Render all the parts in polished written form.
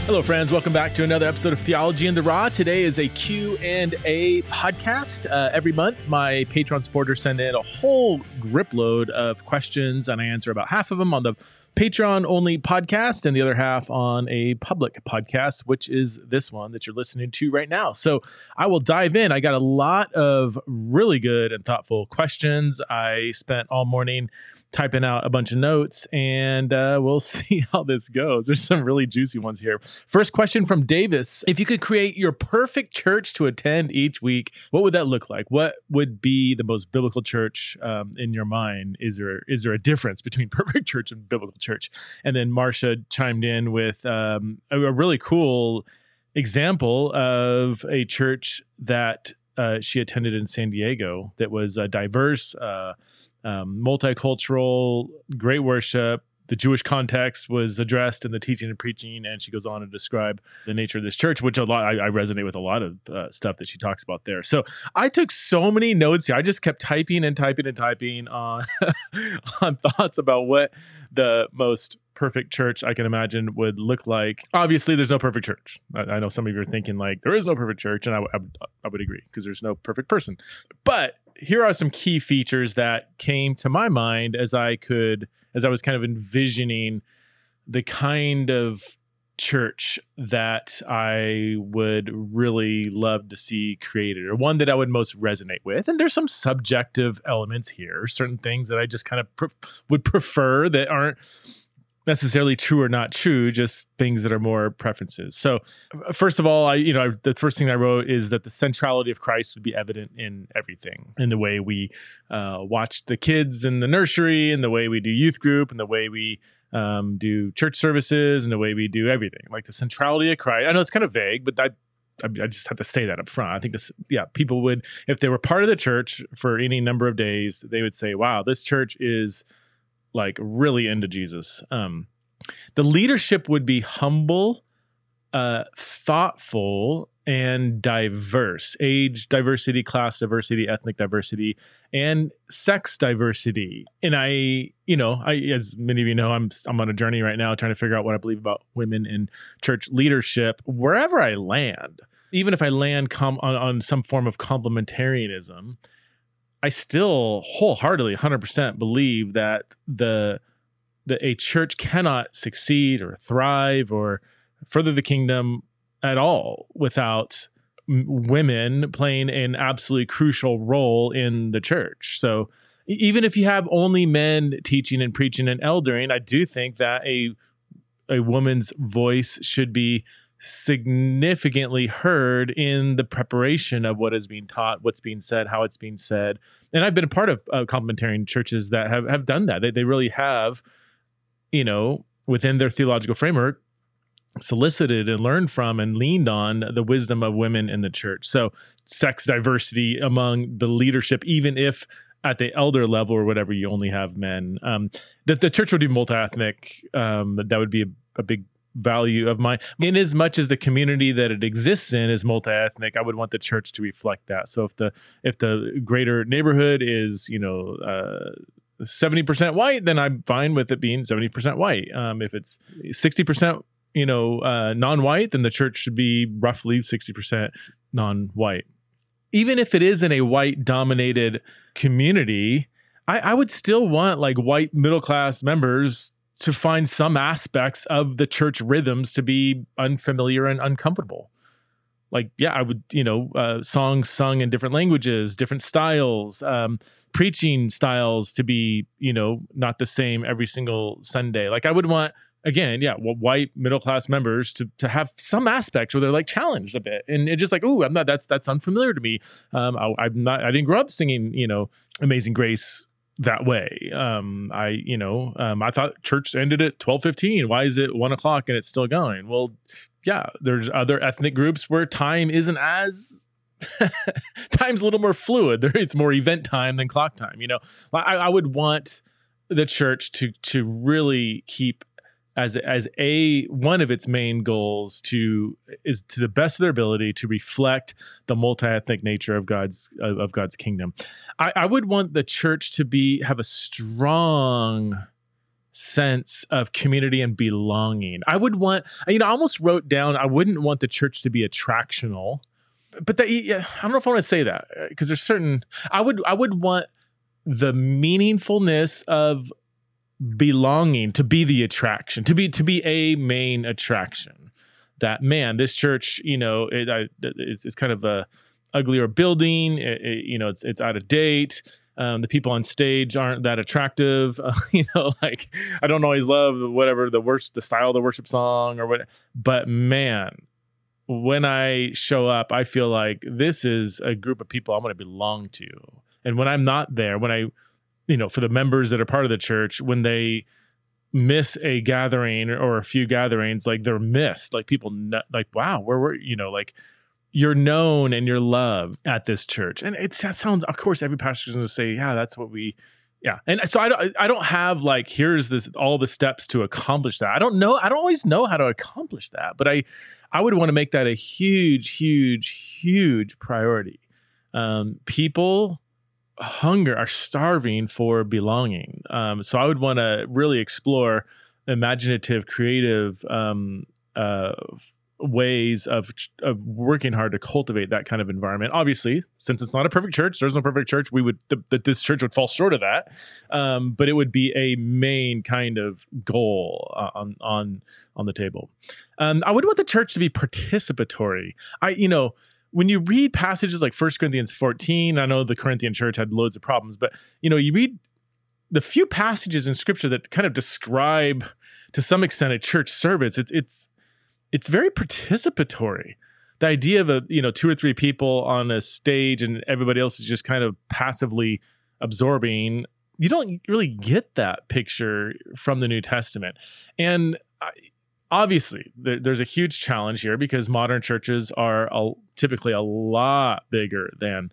Hello, friends. Welcome back to another episode of Theology in the Raw. Today is a Q&A podcast. Every month, my Patreon supporters send in a whole grip load of questions, and I answer about half of them on the Patreon-only podcast and the other half on a public podcast, which is this one that you're listening to right now. So I will dive in. I got a lot of really good and thoughtful questions. I spent all morning typing out a bunch of notes, and we'll see how this goes. There's some really juicy ones here. First question from Davis. If you could create your perfect church to attend each week, what would that look like? What would be the most biblical church in your mind? Is there a difference between perfect church and biblical church? And then Marcia chimed in with a really cool example of a church that she attended in San Diego that was diverse, multicultural, great worship. The Jewish context was addressed in the teaching and preaching, and she goes on to describe the nature of this church, which I resonate with a lot of stuff that she talks about there. So I took so many notes here. I just kept typing and typing and typing on on thoughts about what the most perfect church I can imagine would look like. Obviously, there's no perfect church. I know some of you are thinking like there is no perfect church, and I would agree because there's no perfect person. But here are some key features that came to my mind as I was kind of envisioning the kind of church that I would really love to see created, or one that I would most resonate with. And there's some subjective elements here, certain things that I just kind of would prefer that aren't necessarily true or not true, just things that are more preferences. So first of all, the first thing I wrote is that the centrality of Christ would be evident in everything, in the way we watch the kids in the nursery, and the way we do youth group, and the way we do church services, and the way we do everything. Like the centrality of Christ. I know it's kind of vague, but I just have to say that up front. I think people would, if they were part of the church for any number of days, they would say, wow, this church is like really into Jesus. The leadership would be humble, thoughtful, and diverse. Age diversity, class diversity, ethnic diversity, and sex diversity. And I, as many of you know, I'm on a journey right now trying to figure out what I believe about women in church leadership. Wherever I land, even if I land on some form of complementarianism, I still wholeheartedly 100% believe that a church cannot succeed or thrive or further the kingdom at all without women playing an absolutely crucial role in the church. So even if you have only men teaching and preaching and eldering, I do think that a woman's voice should be significantly heard in the preparation of what is being taught, what's being said, how it's being said. And I've been a part of complementarian churches that have done that. They really have, within their theological framework, solicited and learned from and leaned on the wisdom of women in the church. So sex diversity among the leadership, even if at the elder level or whatever, you only have men. The church would be multi-ethnic. That would be a big value of mine. In as much as the community that it exists in is multi-ethnic, I would want the church to reflect that. So if the greater neighborhood is 70% white, then I'm fine with it being 70% white. If it's 60% non-white, then the church should be roughly 60% non-white. Even if it is in a white dominated community, I would still want like white middle class members to find some aspects of the church rhythms to be unfamiliar and uncomfortable. Like, yeah, I would, songs sung in different languages, different styles, preaching styles to be, not the same every single Sunday. Like I would want, again, white middle-class members to have some aspects where they're like challenged a bit. And it's just like, ooh, that's unfamiliar to me. I didn't grow up singing, Amazing Grace that way. I thought church ended at 12:15. Why is it 1:00 and it's still going? Well, yeah, there's other ethnic groups where time isn't as time's a little more fluid. It's more event time than clock time. I would want the church to really keep as one of its main goals is to the best of their ability to reflect the multi-ethnic nature of God's kingdom. I would want the church to have a strong sense of community and belonging. I would want, I almost wrote down, I wouldn't want the church to be attractional, but that, I don't know if I want to say that, because there's certain, I would want the meaningfulness of belonging to be the attraction, to be a main attraction. That, man, this church, it's kind of a uglier building. It's out of date. The people on stage aren't that attractive. Like, I don't always love the style of the worship song or what. But man, when I show up, I feel like this is a group of people I'm going to belong to. And when I'm not there, when I, for the members that are part of the church, when they miss a gathering or a few gatherings, like they're missed, like people like, wow, where were, like you're known and you're loved at this church. And that sounds, of course, every pastor is going to say, yeah, that's what yeah. And so I don't have like, here's all the steps to accomplish that. I don't always know how to accomplish that, but I would want to make that a huge, huge, huge priority. People are starving for belonging. So I would want to really explore imaginative, creative ways of working hard to cultivate that kind of environment. Obviously, since it's not a perfect church, there's no perfect church. This church would fall short of that, but it would be a main kind of goal on the table. I would want the church to be participatory. When you read passages like 1 Corinthians 14, I know the Corinthian church had loads of problems, but you read the few passages in Scripture that kind of describe, to some extent, a church service. It's very participatory. The idea of 2 or 3 people on a stage and everybody else is just kind of passively absorbing. You don't really get that picture from the New Testament. And obviously, there's a huge challenge here because modern churches are typically a lot bigger than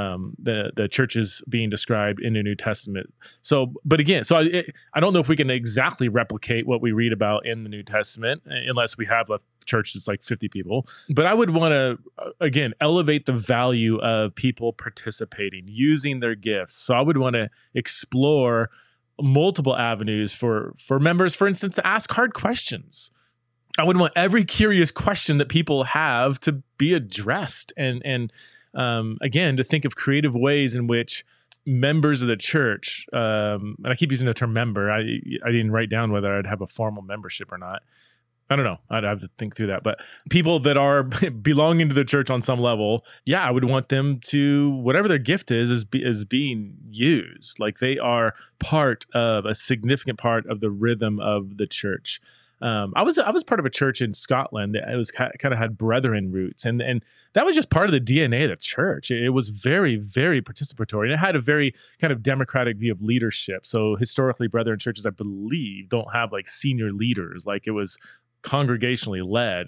the churches being described in the New Testament. So, but again, I don't know if we can exactly replicate what we read about in the New Testament unless we have a church that's like 50 people. But I would want to, again, elevate the value of people participating, using their gifts. So I would want to explore multiple avenues for members, for instance, to ask hard questions. I would want every curious question that people have to be addressed, and again, to think of creative ways in which members of the church, and I keep using the term member. I didn't write down whether I'd have a formal membership or not. I don't know. I'd have to think through that. But people that are belonging to the church on some level, yeah, I would want them to, whatever their gift is being used. Like they are part of a significant part of the rhythm of the church. I was part of a church in Scotland that was kind of had brethren roots, and that was just part of the DNA of the church. It was very, very participatory, and it had a very kind of democratic view of leadership. So historically, brethren churches, I believe, don't have like senior leaders. Like it was congregationally led,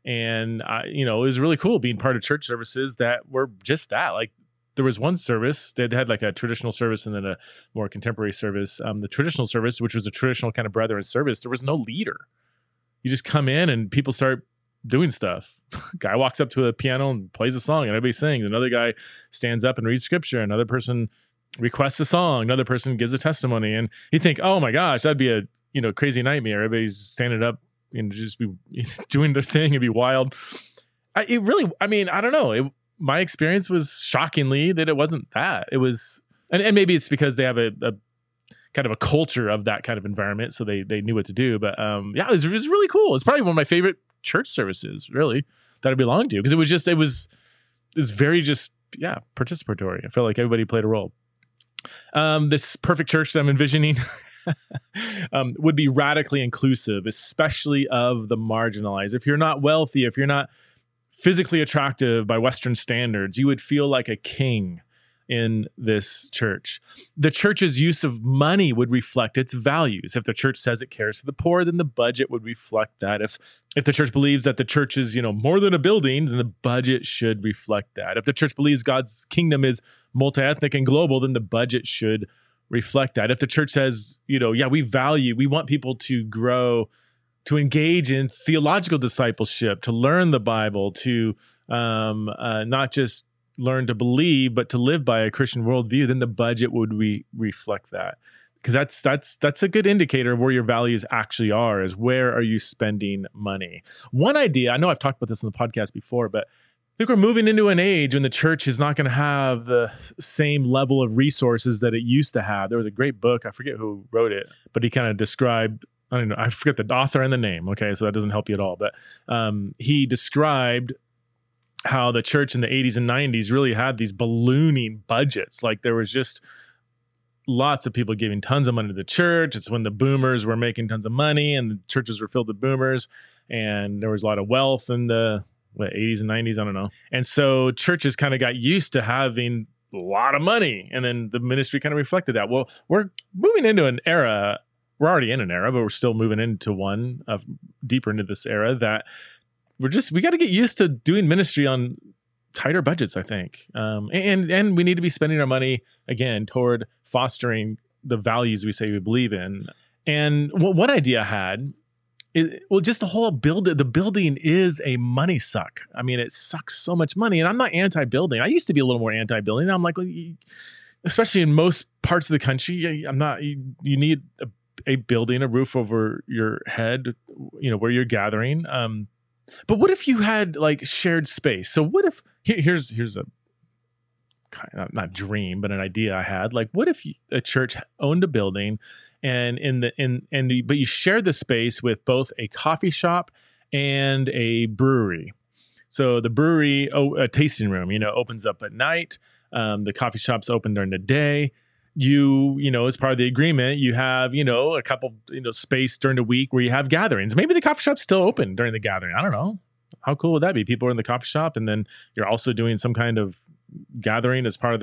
and it was really cool being part of church services that were just that. Like there was one service they had like a traditional service and then a more contemporary service. The traditional service, which was a traditional kind of brethren service, there was no leader. You just come in and people start doing stuff. Guy walks up to a piano and plays a song and everybody sings. Another guy stands up and reads scripture. Another person requests a song. Another person gives a testimony. And you think, oh my gosh, that'd be a crazy nightmare. Everybody's standing up and just be doing their thing. It'd be wild. I don't know. My experience was shockingly that it wasn't that. It was, and maybe it's because they have a kind of a culture of that kind of environment, so they knew what to do. But yeah, it was really cool. It's probably one of my favorite church services, really, that I belonged to, because it was very just participatory. I felt like everybody played a role. This perfect church that I'm envisioning would be radically inclusive, especially of the marginalized. If you're not wealthy, if you're not physically attractive by Western standards, you would feel like a king in this church. The church's use of money would reflect its values. If the church says it cares for the poor, then the budget would reflect that. If the church believes that the church is, more than a building, then the budget should reflect that. If the church believes God's kingdom is multi-ethnic and global, then the budget should reflect that. If the church says, we want people to grow, to engage in theological discipleship, to learn the Bible, to not just learn to believe, but to live by a Christian worldview, then the budget would reflect that. because that's a good indicator of where your values actually are, is where are you spending money. One idea, I know I've talked about this on the podcast before, but I think we're moving into an age when the church is not going to have the same level of resources that it used to have. There was a great book, I forget who wrote it, but he kind of described, I don't know, I forget the author and the name. Okay, so that doesn't help you at all. But he described how the church in the 80s and 90s really had these ballooning budgets. Like there was just lots of people giving tons of money to the church. It's when the boomers were making tons of money and the churches were filled with boomers, and there was a lot of wealth in the 80s and 90s, I don't know. And so churches kind of got used to having a lot of money, and then the ministry kind of reflected that. Well, we're moving into an era, we're already in an era, but we're still moving into one of deeper into this era that we got to get used to doing ministry on tighter budgets, I think. And we need to be spending our money again toward fostering the values we say we believe in. And one idea I had is, well, just the whole the building is a money suck. I mean, it sucks so much money, and I'm not anti-building. I used to be a little more anti-building. I'm like, well, especially in most parts of the country, I'm not, you need a building, a roof over your head, where you're gathering. But what if you had like shared space? So what if here's a kind of not dream, but an idea I had. Like, what if a church owned a building, but you shared the space with both a coffee shop and a brewery. So the brewery, a tasting room, opens up at night. The coffee shop's open during the day. As part of the agreement, you have, a couple, space during the week where you have gatherings. Maybe the coffee shop's still open during the gathering. I don't know. How cool would that be? People are in the coffee shop, and then you're also doing some kind of gathering as part of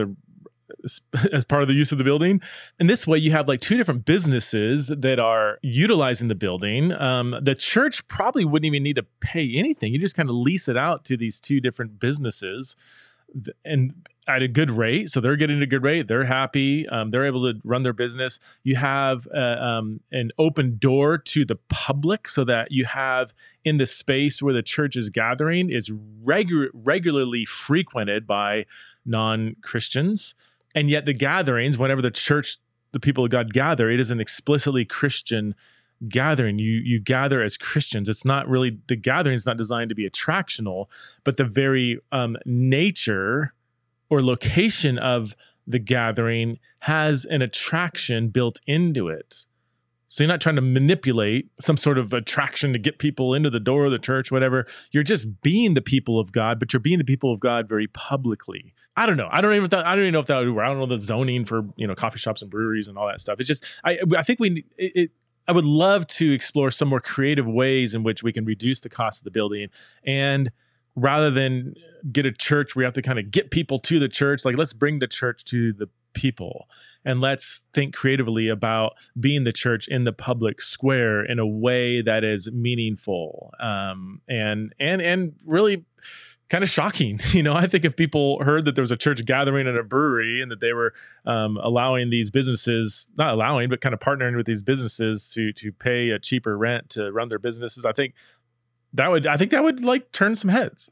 the use of the building. And this way you have like two different businesses that are utilizing the building. The church probably wouldn't even need to pay anything. You just kind of lease it out to these two different businesses, and at a good rate. So they're getting a good rate. They're happy. They're able to run their business. You have an open door to the public, so that you have in the space where the church is gathering is regularly frequented by non-Christians. And yet the gatherings, whenever the people of God gather, it is an explicitly Christian gathering. You gather as Christians. It's not really, the gathering is not designed to be attractional, but the very nature or location of the gathering has an attraction built into it. So you're not trying to manipulate some sort of attraction to get people into the door of the church, whatever. You're just being the people of God, but you're being the people of God very publicly. I don't know. I don't even know if that would work. I don't know the zoning for coffee shops and breweries and all that stuff. It's just I think I would love to explore some more creative ways in which we can reduce the cost of the building, and rather than get a church where you have to kind of get people to the church, like let's bring the church to the people, and let's think creatively about being the church in the public square in a way that is meaningful, and really kind of shocking. I think if people heard that there was a church gathering at a brewery and that they were allowing these businesses, not allowing, but kind of partnering with these businesses to pay a cheaper rent to run their businesses, I think that would like turn some heads,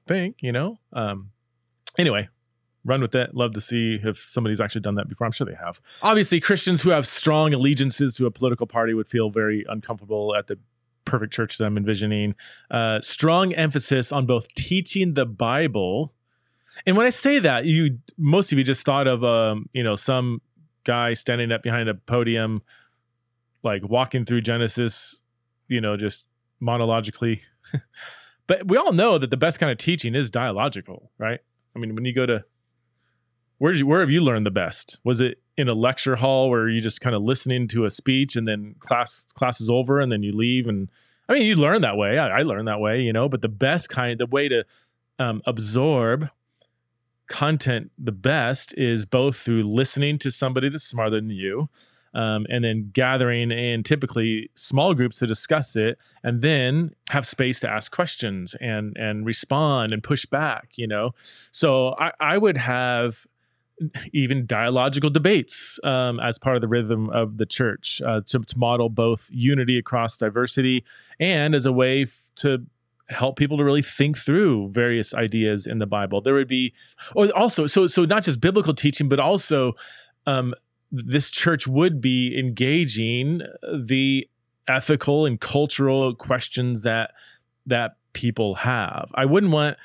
anyway, run with that. Love to see if somebody's actually done that before. I'm sure they have. Obviously, Christians who have strong allegiances to a political party would feel very uncomfortable at the perfect church that I'm envisioning. Strong emphasis on both teaching the Bible. And when I say that, most of you just thought of, some guy standing up behind a podium, like walking through Genesis, just monologically. But we all know that the best kind of teaching is dialogical, right? I mean, when you go to, where have you learned the best? Was it in a lecture hall where you just kind of listening to a speech and then class is over and then you leave? And I mean, you learn that way. I learned that way, but the way to absorb content the best is both through listening to somebody that's smarter than you, and then gathering in typically small groups to discuss it, and then have space to ask questions and respond and push back, So I would have even dialogical debates as part of the rhythm of the church to model both unity across diversity and as a way to help people to really think through various ideas in the Bible. There would be, or also, so not just biblical teaching, but also this church would be engaging the ethical and cultural questions that people have. I wouldn't want,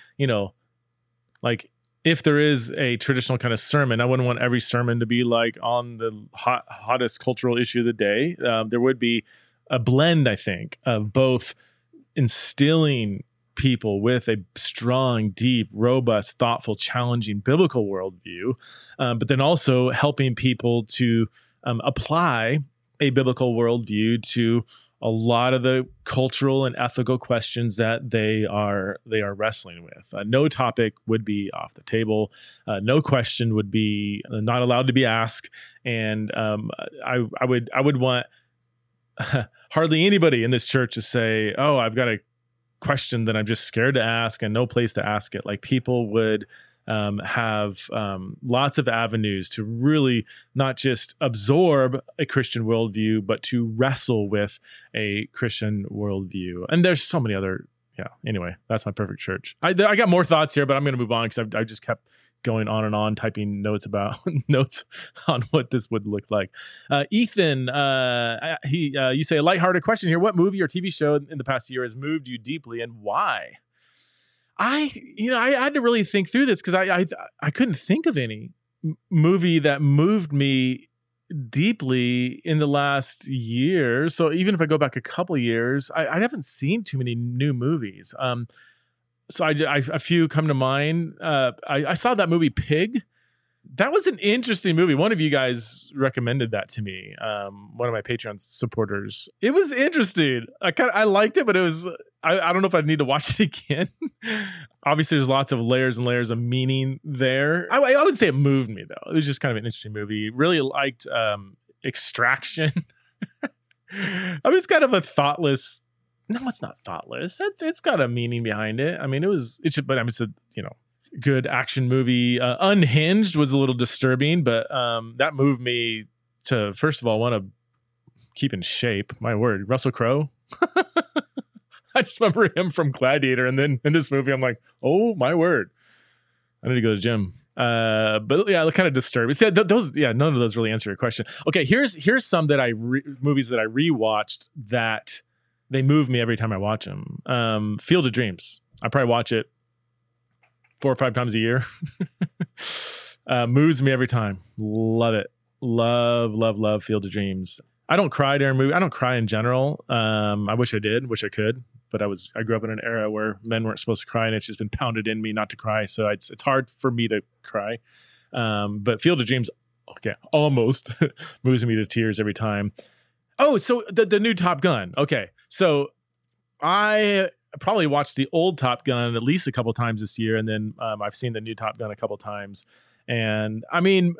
like, if there is a traditional kind of sermon, I wouldn't want every sermon to be like on the hottest cultural issue of the day. There would be a blend, I think, of both instilling people with a strong, deep, robust, thoughtful, challenging biblical worldview, but then also helping people to apply a biblical worldview to a lot of the cultural and ethical questions that they are wrestling with. No topic would be off the table. No question would be not allowed to be asked. And I would want hardly anybody in this church to say, "Oh, I've got a question that I'm just scared to ask," and no place to ask it. Like, people would have lots of avenues to really not just absorb a Christian worldview, but to wrestle with a Christian worldview. And there's so many other, anyway, that's my perfect church. I got more thoughts here, but I'm going to move on because I just kept going on and on, typing notes on what this would look like. Ethan, you say, a lighthearted question here. What movie or TV show in the past year has moved you deeply, and why? I had to really think through this because I couldn't think of any movie that moved me deeply in the last year. So even if I go back a couple years, I haven't seen too many new movies. So a few come to mind. I saw that movie Pig. That was an interesting movie. One of you guys recommended that to me. One of my Patreon supporters. It was interesting. I liked it, but it was. I don't know if I'd need to watch it again. Obviously, there's lots of layers and layers of meaning there. I would say it moved me, though. It was just kind of an interesting movie. Really liked Extraction. I mean, it's kind of a thoughtless. No, it's not thoughtless. It's got a meaning behind it. I mean, it's a good action movie. Unhinged was a little disturbing, but that moved me to, first of all, want to keep in shape. My word, Russell Crowe. I just remember him from Gladiator, and then in this movie, I'm like, oh my word, I need to go to the gym. But yeah, it kind of disturbing. So none of those really answer your question. Okay, here's some that movies that I rewatched that they move me every time I watch them. Field of Dreams. I probably watch it 4 or 5 times a year. Moves me every time. Love it. Love Field of Dreams. I don't cry during movie. I don't cry in general. I wish I did. Wish I could. But I grew up in an era where men weren't supposed to cry, and it's just been pounded in me not to cry. So it's hard for me to cry. But Field of Dreams, okay, almost moves me to tears every time. Oh, so the new Top Gun. Okay, so I probably watched the old Top Gun at least a couple times this year, and then I've seen the new Top Gun a couple times. And I mean,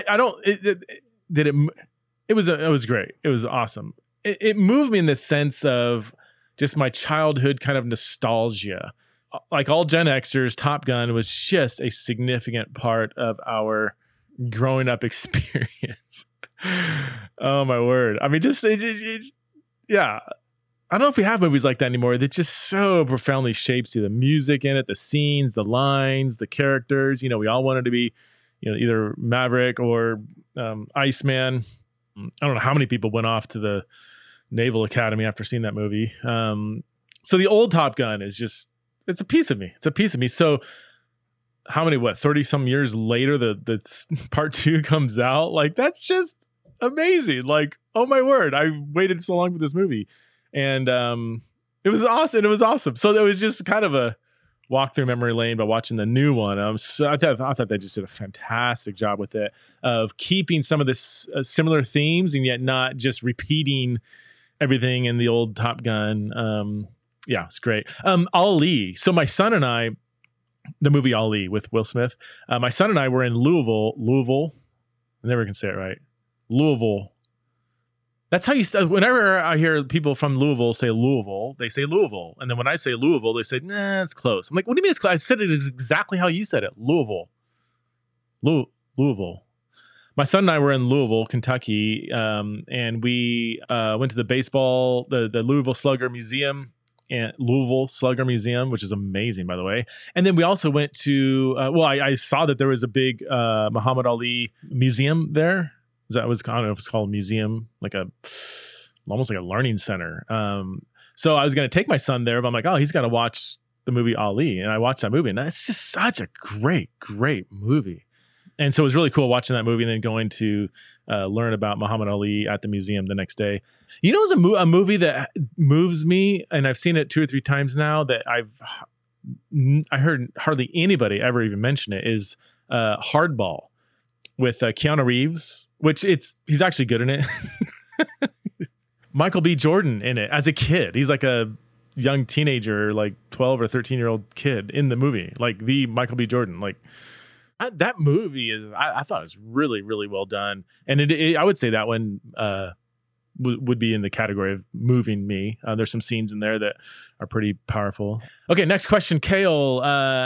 it was great. It was awesome. It moved me in the sense of just my childhood kind of nostalgia. Like all Gen Xers, Top Gun was just a significant part of our growing up experience. Oh my word. I mean, yeah. I don't know if we have movies like that anymore that just so profoundly shapes you. The music in it, the scenes, the lines, the characters. We all wanted to be, either Maverick or Iceman. I don't know how many people went off to the Naval Academy after seeing that movie. So the old Top Gun is it's a piece of me. It's a piece of me. So how many, 30 some years later, the part 2 comes out. Like, that's just amazing. Like, oh my word, I waited so long for this movie. And it was awesome. So it was just kind of a walk through memory lane by watching the new one. I thought they just did a fantastic job with it, of keeping some of this similar themes and yet not just repeating everything in the old Top Gun. Yeah, it's great. Ali. So my son and I, the movie Ali with Will Smith, my son and I were in Louisville. I never can say it right. Louisville. That's how whenever I hear people from Louisville say Louisville, they say Louisville. And then when I say Louisville, they say, nah, it's close. I'm like, what do you mean it's close? I said it exactly how you said it. Louisville. My son and I were in Louisville, Kentucky, and we went to the Louisville Slugger Museum, which is amazing, by the way. And then we also went to, I saw that there was a big Muhammad Ali museum there. Is that was, I don't know if it's called a museum, like almost like a learning center. So I was going to take my son there, but I'm like, oh, he's got to watch the movie Ali. And I watched that movie, and that's just such a great, great movie. And so it was really cool watching that movie and then going to learn about Muhammad Ali at the museum the next day. You know, it's a movie that moves me, and I've seen it 2 or 3 times now that I heard hardly anybody ever even mention it, is Hardball with Keanu Reeves, which he's actually good in it. Michael B. Jordan in it as a kid. He's like a young teenager, like 12 or 13-year-old kid in the movie, like the Michael B. Jordan. Like that movie is, I thought it was really, really well done. And I would say that one would be in the category of moving me. There's some scenes in there that are pretty powerful. Okay, next question, Kale.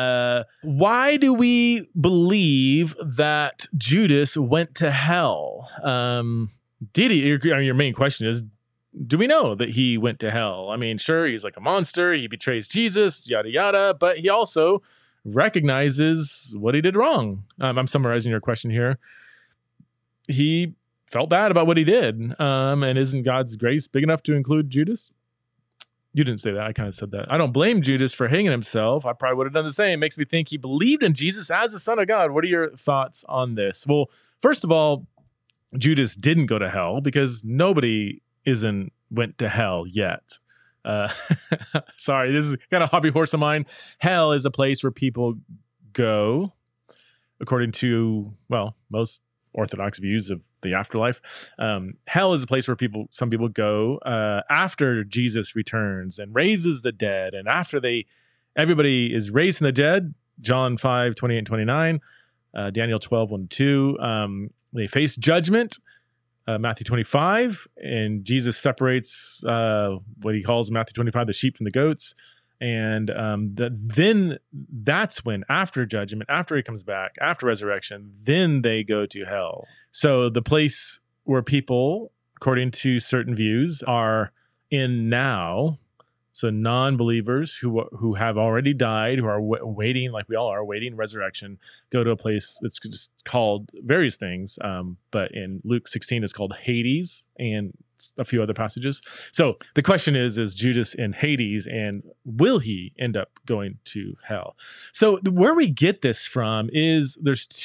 Why do we believe that Judas went to hell? Did he? Your main question is, do we know that he went to hell? I mean, sure, he's like a monster. He betrays Jesus, yada, yada. But he also recognizes what he did wrong. I'm summarizing your question here. He felt bad about what he did. And isn't God's grace big enough to include Judas? You didn't say that. I kind of said that. I don't blame Judas for hanging himself. I probably would have done the same. It makes me think he believed in Jesus as the Son of God. What are your thoughts on this? Well, first of all, Judas didn't go to hell because nobody went to hell yet. Sorry, this is kind of a hobby horse of mine. Hell is a place where people go, according to, well, most Orthodox views of the afterlife. Hell is a place where some people go after Jesus returns and raises the dead, and after everybody is raised from the dead. John 5:28 and 29, Daniel 12:1-2. They face judgment. Matthew 25, and Jesus separates what he calls Matthew 25 the sheep from the goats, and then that's when, after judgment, after he comes back, after resurrection, then they go to hell. So the place where people, according to certain views, are in now. So non-believers who have already died, who are waiting, like we all are, waiting resurrection, go to a place that's just called various things. But in Luke 16, it's called Hades, and a few other passages. So the question is Judas in Hades, and will he end up going to hell? So where we get this from is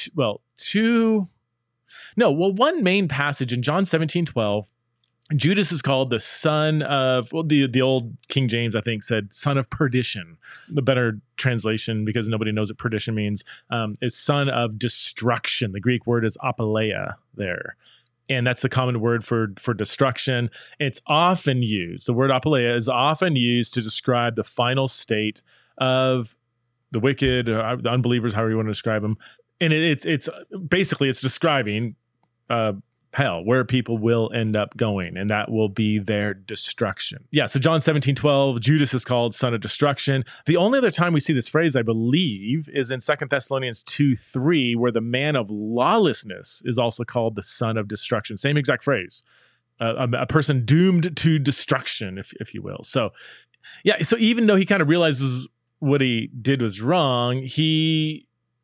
one main passage in John 17:12. Judas is called the son of, well, the old King James, I think, said son of perdition. The better translation, because nobody knows what perdition means, is son of destruction. The Greek word is apaleia there. And that's the common word for destruction. It's often used, the word apaleia is often used to describe the final state of the wicked, the unbelievers, however you want to describe them. And it's basically describing hell, where people will end up going, and that will be their destruction. Yeah, so John 17:12, Judas is called son of destruction. The only other time we see this phrase, I believe, is in 2 Thessalonians 2:3, where the man of lawlessness is also called the son of destruction. Same exact phrase. A person doomed to destruction, if you will. So, yeah, so even though he kind of realizes what he did was wrong, the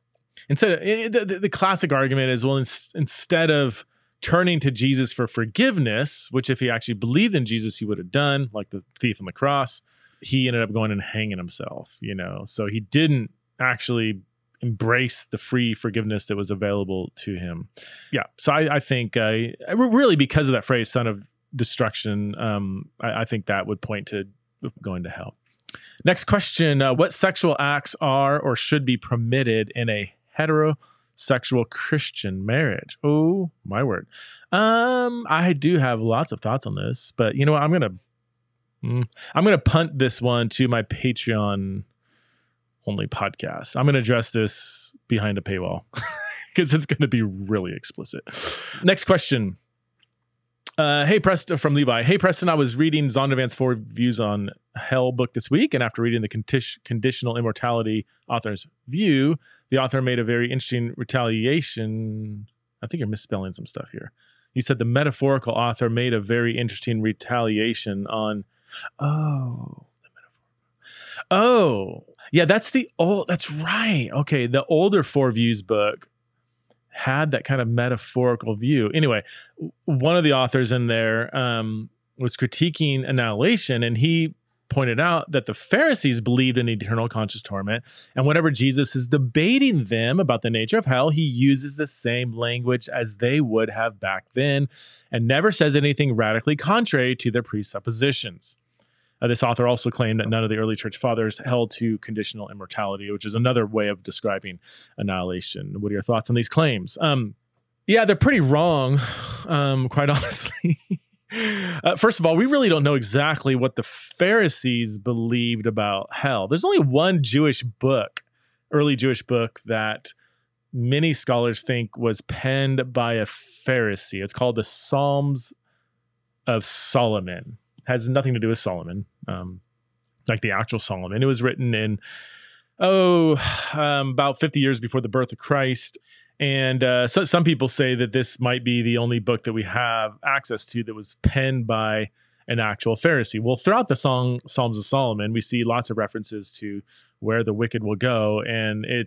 classic argument is, well, instead of turning to Jesus for forgiveness, which if he actually believed in Jesus, he would have done, like the thief on the cross, he ended up going and hanging himself, So he didn't actually embrace the free forgiveness that was available to him. Yeah. So I think really because of that phrase, son of destruction, I think that would point to going to hell. Next question. What sexual acts are or should be permitted in a heterosexual Christian marriage? Oh, my word. I do have lots of thoughts on this, but you know what? I'm gonna punt this one to my Patreon only podcast. I'm gonna address this behind a paywall because it's gonna be really explicit. Next question. Hey Preston, from Levi. Hey Preston, I was reading Zondervan's 4 views on hell book this week, and after reading the conditional immortality author's view, the author made a very interesting retaliation. I think you're misspelling some stuff here. You said the metaphorical author made a very interesting retaliation on. Yeah, that's right. Okay, the older 4 views book had that kind of metaphorical view. Anyway, one of the authors in there was critiquing annihilation, and he pointed out that the Pharisees believed in eternal conscious torment, and whenever Jesus is debating them about the nature of hell, he uses the same language as they would have back then and never says anything radically contrary to their presuppositions. This author also claimed that none of the early church fathers held to conditional immortality, which is another way of describing annihilation. What are your thoughts on these claims? Yeah, they're pretty wrong, quite honestly. First of all, we really don't know exactly what the Pharisees believed about hell. There's only one Jewish book, early Jewish book, that many scholars think was penned by a Pharisee. It's called the Psalms of Solomon. Has nothing to do with Solomon, like the actual Solomon. It was written in, about 50 years before the birth of Christ. And so some people say that this might be the only book that we have access to that was penned by an actual Pharisee. Well, throughout the Psalms of Solomon, we see lots of references to where the wicked will go. And it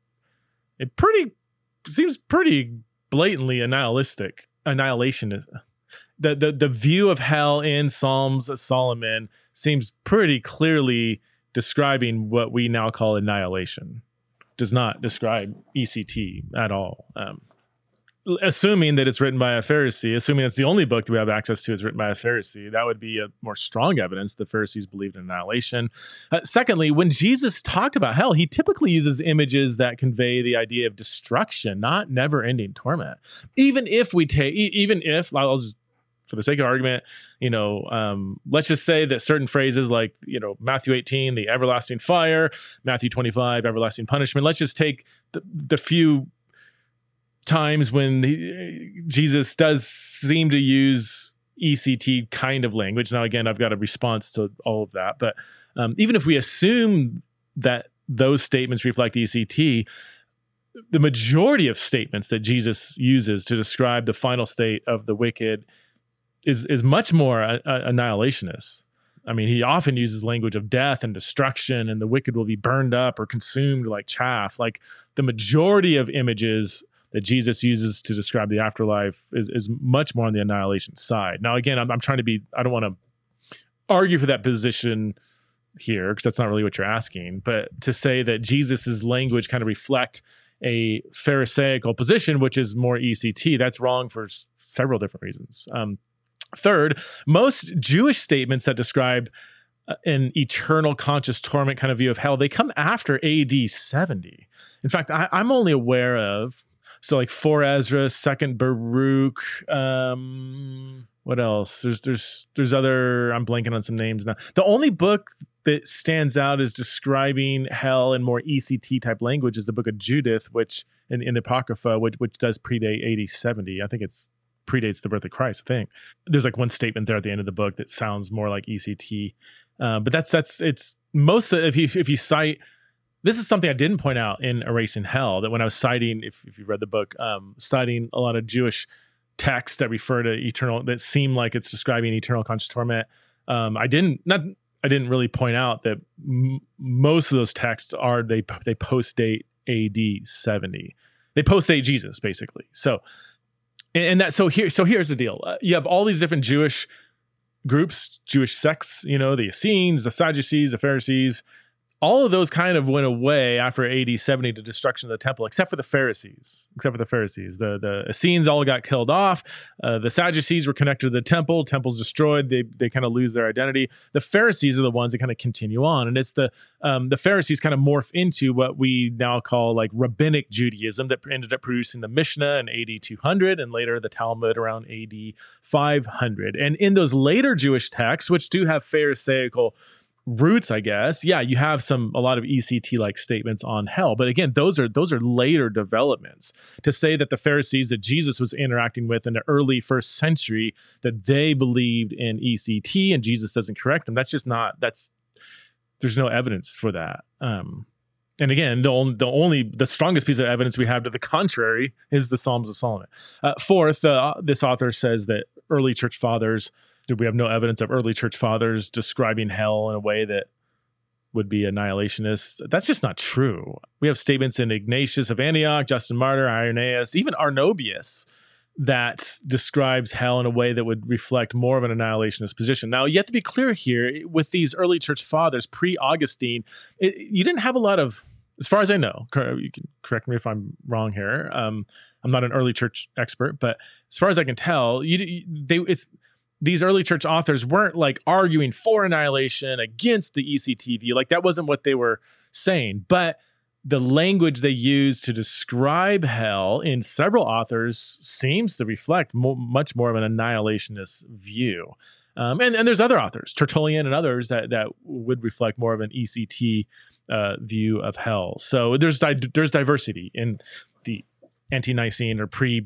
seems pretty blatantly annihilationist. The view of hell in Psalms of Solomon seems pretty clearly describing what we now call annihilation. Does not describe ECT at all. Assuming that it's written by a Pharisee, assuming it's the only book that we have access to is written by a Pharisee, that would be a more strong evidence the Pharisees believed in annihilation. Secondly, when Jesus talked about hell, he typically uses images that convey the idea of destruction, not never-ending torment. Even if I'll just, for the sake of argument, let's just say that certain phrases like, Matthew 18, the everlasting fire, Matthew 25, everlasting punishment. Let's just take the few times when Jesus does seem to use ECT kind of language. Now, again, I've got a response to all of that. But even if we assume that those statements reflect ECT, the majority of statements that Jesus uses to describe the final state of the wicked is much more annihilationist. I mean, he often uses language of death and destruction, and the wicked will be burned up or consumed like chaff. Like the majority of images that Jesus uses to describe the afterlife is much more on the annihilation side. Now, again, I'm trying to I don't want to argue for that position here because that's not really what you're asking, but to say that Jesus's language kind of reflect a Pharisaical position, which is more ECT, that's wrong for several different reasons. Third, most Jewish statements that describe an eternal conscious torment kind of view of hell, they come after AD 70. In fact, I'm only aware of, so like 4 Ezra, 2nd Baruch, what else? There's other, I'm blanking on some names now. The only book that stands out as describing hell in more ECT type language is the book of Judith, which in the Apocrypha, which does predate AD 70. I think it's predates the birth of Christ, I think. There's like one statement there at the end of the book that sounds more like ECT. But it's most of, if you cite, this is something I didn't point out in Erasing Hell, that when I was citing, if you read the book, citing a lot of Jewish texts that refer to eternal, that seem like it's describing eternal conscious torment. I didn't really point out that most of those texts they post date AD 70. They post date Jesus basically. So here's the deal. You have all these different Jewish groups, Jewish sects, the Essenes, the Sadducees, the Pharisees. All of those kind of went away after AD 70, the destruction of the temple, except for the Pharisees. The Essenes all got killed off. The Sadducees were connected to the temple. Temple's destroyed. They kind of lose their identity. The Pharisees are the ones that kind of continue on. And it's the Pharisees kind of morph into what we now call like rabbinic Judaism that ended up producing the Mishnah in AD 200 and later the Talmud around AD 500. And in those later Jewish texts, which do have Pharisaical roots, I guess, yeah, you have a lot of ECT-like statements on hell. But again, those are later developments. To say that the Pharisees that Jesus was interacting with in the early first century, that they believed in ECT and Jesus doesn't correct them, there's no evidence for that. And again, the strongest piece of evidence we have to the contrary is the Psalms of Solomon. Fourth, this author says that early church fathers, we have no evidence of early church fathers describing hell in a way that would be annihilationists. That's just not true. We have statements in Ignatius of Antioch, Justin Martyr, Irenaeus, even Arnobius, that describes hell in a way that would reflect more of an annihilationist position. Now, you have to be clear here, with these early church fathers, pre-Augustine, you didn't have a lot of, as far as I know, you can correct me if I'm wrong here. I'm not an early church expert, but as far as I can tell, these early church authors weren't like arguing for annihilation against the ECT view. Like that wasn't what they were saying. But the language they use to describe hell in several authors seems to reflect much more of an annihilationist view. And there's other authors, Tertullian and others, that would reflect more of an ECT view of hell. So there's diversity in the ante-Nicene or pre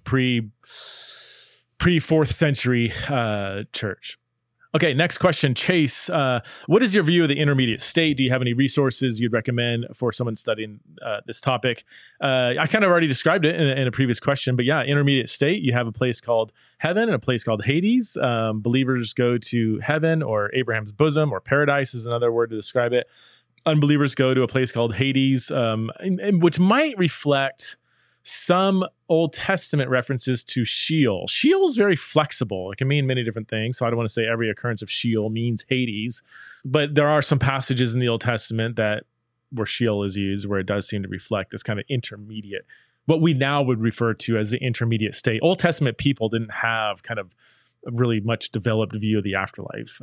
4th century church. Okay, next question, Chase. What is your view of the intermediate state? Do you have any resources you'd recommend for someone studying this topic? I kind of already described it in a previous question, but yeah, intermediate state, you have a place called heaven and a place called Hades. Believers go to heaven, or Abraham's bosom, or paradise is another word to describe it. Unbelievers go to a place called Hades, which might reflect some Old Testament references to Sheol. Sheol is very flexible. It can mean many different things. So I don't want to say every occurrence of Sheol means Hades, but there are some passages in the Old Testament where Sheol is used, where it does seem to reflect this kind of intermediate, what we now would refer to as the intermediate state. Old Testament people didn't have kind of a really much developed view of the afterlife.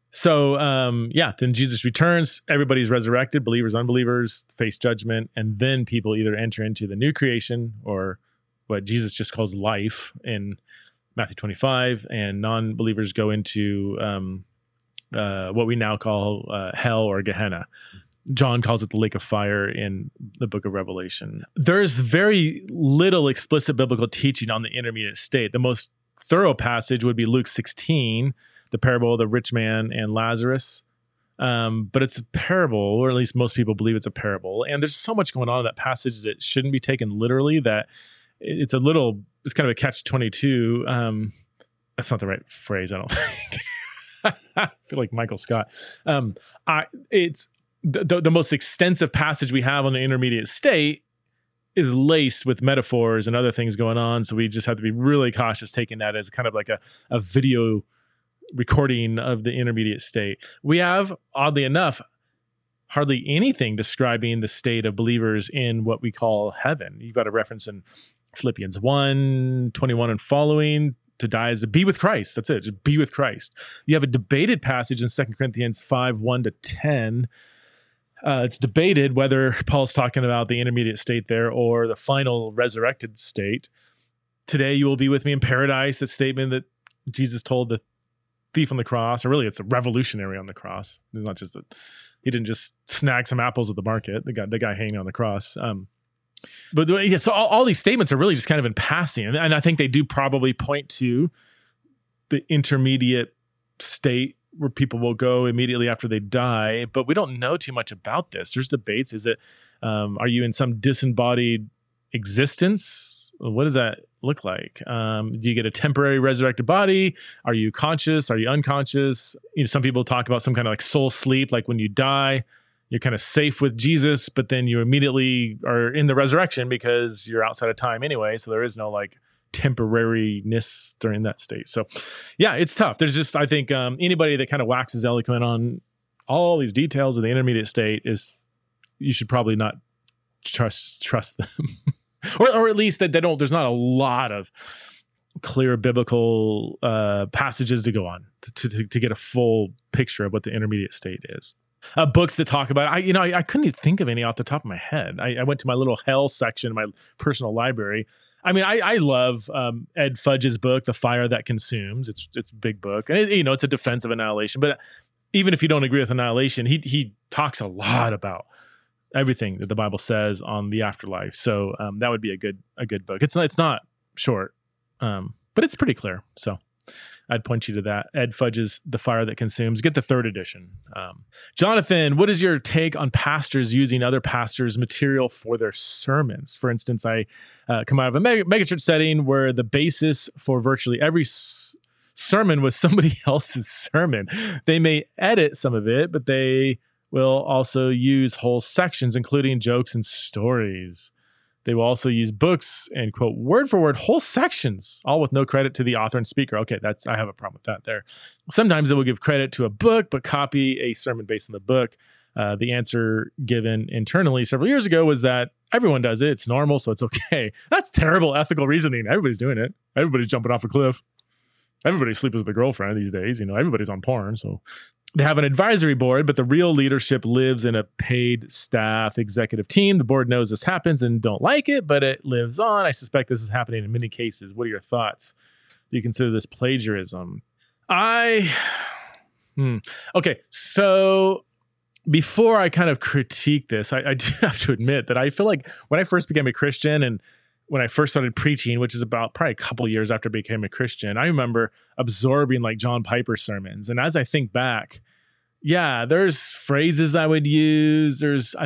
Then Jesus returns, everybody's resurrected, believers, unbelievers face judgment, and then people either enter into the new creation, or what Jesus just calls life in Matthew 25, and non-believers go into what we now call hell or Gehenna. John calls it the lake of fire in the book of Revelation. There's very little explicit biblical teaching on the intermediate state. The most thorough passage would be Luke 16, the parable of the rich man and Lazarus. But it's a parable, or at least most people believe it's a parable. And there's so much going on in that passage that shouldn't be taken literally, that it's kind of a catch-22. That's not the right phrase, I don't think. I feel like Michael Scott. It's the most extensive passage we have on the intermediate state is laced with metaphors and other things going on. So we just have to be really cautious taking that as kind of like a video recording of the intermediate state. We have, oddly enough, hardly anything describing the state of believers in what we call heaven. You've got a reference in Philippians 1:21 and following, to die is to be with Christ. That's it, just be with Christ. You have a debated passage in 2 Corinthians 5:1-10. It's debated whether Paul's talking about the intermediate state there or the final resurrected state. Today you will be with me in paradise, that statement that Jesus told the thief on the cross, or really it's a revolutionary on the cross. It's not just he didn't just snag some apples at the market, the guy hanging on the cross. So all these statements are really just kind of in passing. And I think they do probably point to the intermediate state where people will go immediately after they die, but we don't know too much about this. There's debates. Is it, are you in some disembodied existence? What does that look like? Do you get a temporary resurrected body? Are you conscious? Are you unconscious? Some people talk about some kind of like soul sleep, like when you die, you're kind of safe with Jesus, but then you immediately are in the resurrection because you're outside of time anyway. So there is no like temporariness during that state. So yeah, it's tough. There's just, I think anybody that kind of waxes eloquent on all these details of the intermediate state you should probably not trust them. or at least that there's not a lot of clear biblical passages to go on to get a full picture of what the intermediate state is. Books that talk about it. I couldn't even think of any off the top of my head. I went to my little hell section in my personal library. I mean, I love Ed Fudge's book, The Fire That Consumes. It's a big book, and it's a defense of annihilation. But even if you don't agree with annihilation, he talks a lot about everything that the Bible says on the afterlife. So that would be a good book. It's not short, but it's pretty clear. So I'd point you to that. Ed Fudge's The Fire That Consumes. Get the 3rd edition. Jonathan, what is your take on pastors using other pastors' material for their sermons? For instance, I come out of a megachurch setting where the basis for virtually every sermon was somebody else's sermon. They may edit some of it, but they will also use whole sections, including jokes and stories. They will also use books and quote word for word whole sections, all with no credit to the author and speaker. Okay, I have a problem with that there. Sometimes it will give credit to a book, but copy a sermon based on the book. The answer given internally several years ago was that everyone does it. It's normal, so it's okay. That's terrible ethical reasoning. Everybody's doing it. Everybody's jumping off a cliff. Everybody's sleeping with a girlfriend these days. Everybody's on porn, so they have an advisory board, but the real leadership lives in a paid staff executive team. The board knows this happens and don't like it, but it lives on. I suspect this is happening in many cases. What are your thoughts? Do you consider this plagiarism? Okay, so before I kind of critique this, I do have to admit that I feel like when I first became a Christian and when I first started preaching, which is about probably a couple years after I became a Christian, I remember absorbing like John Piper sermons. And as I think back, yeah, there's phrases I would use.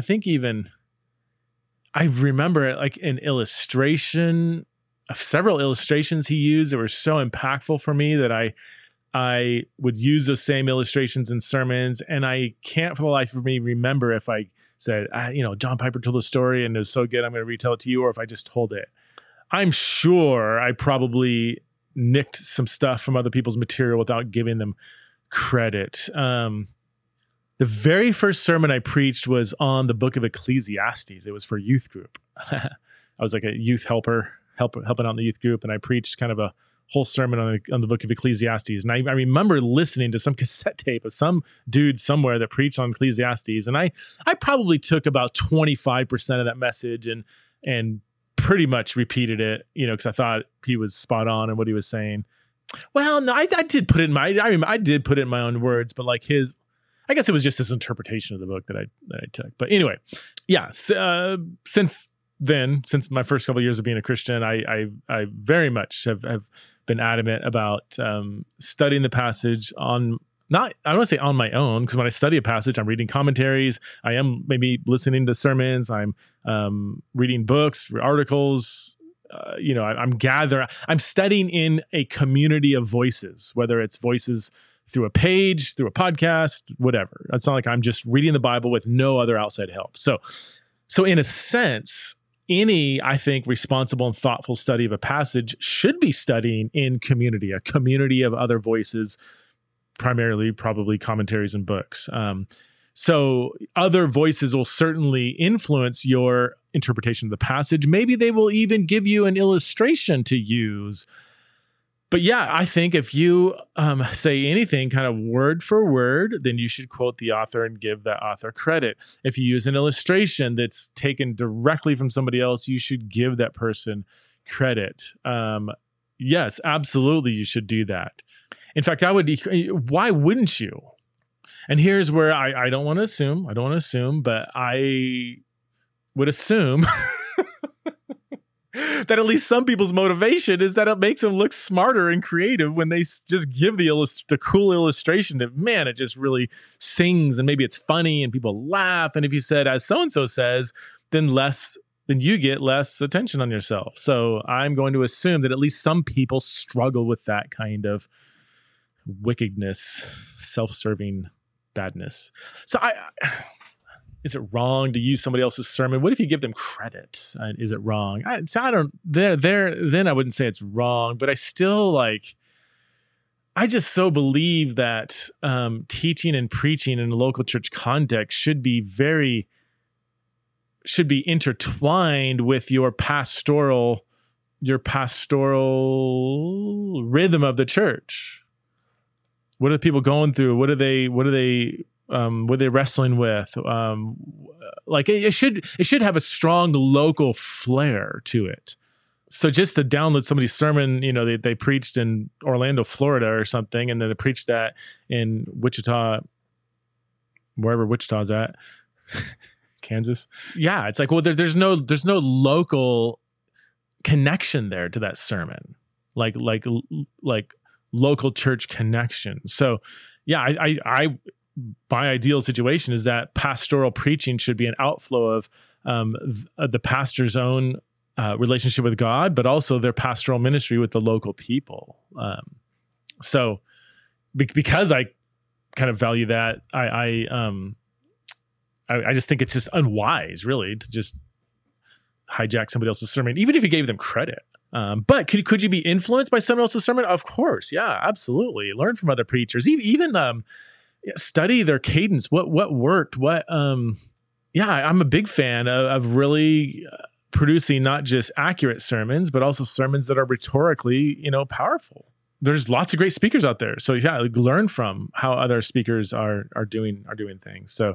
I remember like an illustration of several illustrations he used that were so impactful for me that I would use those same illustrations in sermons. And I can't for the life of me remember if I said, John Piper told a story and it was so good, I'm going to retell it to you, or if I just told it. I'm sure I probably nicked some stuff from other people's material without giving them credit. The very first sermon I preached was on the book of Ecclesiastes. It was for youth group. I was like a youth helping out in the youth group, and I preached kind of a whole sermon on the book of Ecclesiastes. And I remember listening to some cassette tape of some dude somewhere that preached on Ecclesiastes. And I probably took about 25% of that message and pretty much repeated it, because I thought he was spot on in what he was saying. Well, no, I did put it in I did put it in my own words, but like I guess it was just his interpretation of the book that I took. But anyway, yeah. Since my first couple of years of being a Christian, I very much have been adamant about studying the passage I don't want to say on my own, because when I study a passage, I'm reading commentaries. I am maybe listening to sermons. I'm reading books, articles. I'm studying in a community of voices, whether it's voices through a page, through a podcast, whatever. It's not like I'm just reading the Bible with no other outside help. So in a sense, any, I think, responsible and thoughtful study of a passage should be studying in community, a community of other voices, primarily probably commentaries and books. So other voices will certainly influence your interpretation of the passage. Maybe they will even give you an illustration to use. But yeah, I think if you say anything kind of word for word, then you should quote the author and give that author credit. If you use an illustration that's taken directly from somebody else, you should give that person credit. Yes, absolutely, you should do that. In fact, why wouldn't you? And here's where I don't want to assume, but I would assume that at least some people's motivation is that it makes them look smarter and creative when they just give the cool illustration that, man, it just really sings and maybe it's funny and people laugh. And if you said, as so-and-so says, then you get less attention on yourself. So I'm going to assume that at least some people struggle with that kind of wickedness, self-serving badness. So is it wrong to use somebody else's sermon? What if you give them credit? Is it wrong? Then I wouldn't say it's wrong, but I still I just so believe that teaching and preaching in a local church context should be intertwined with your pastoral rhythm of the church. What are people going through? What are they wrestling with? It should have a strong local flair to it. So just to download somebody's sermon, they preached in Orlando, Florida or something, and then they preached that in Wichita, wherever Wichita's at, Kansas. Yeah, it's like, well, there's no local connection there to that sermon, like local church connection. So yeah, I my ideal situation is that pastoral preaching should be an outflow of the pastor's own relationship with God, but also their pastoral ministry with the local people. So because I kind of value that, I I just think it's just unwise, really, to just hijack somebody else's sermon, even if you gave them credit. But could you be influenced by someone else's sermon? Of course. Yeah, absolutely. Learn from other preachers, even study their cadence. What worked? I'm a big fan of really producing not just accurate sermons, but also sermons that are rhetorically, powerful. There's lots of great speakers out there. So yeah, learn from how other speakers are doing things. So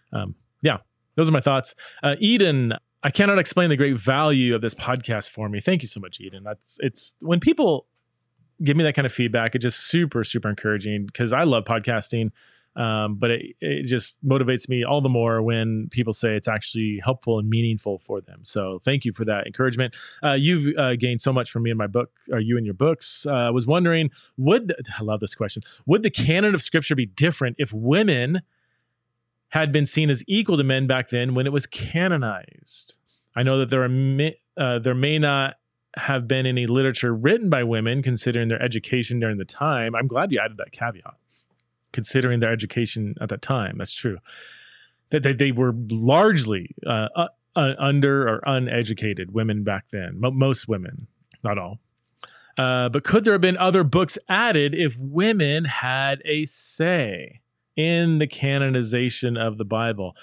those are my thoughts. Eden, I cannot explain the great value of this podcast for me. Thank you so much, Eden. It's when people give me that kind of feedback, it's just super, super encouraging because I love podcasting. But it just motivates me all the more when people say it's actually helpful and meaningful for them. So thank you for that encouragement. You've gained so much from me in my book, or you in your books. I was wondering, I love this question. Would the canon of scripture be different if women had been seen as equal to men back then when it was canonized? I know that there may not have been any literature written by women considering their education during the time. I'm glad you added that caveat. Considering their education at that time, that's true. That they were largely under or uneducated women back then. Most women, not all. But could there have been other books added if women had a say in the canonization of the Bible?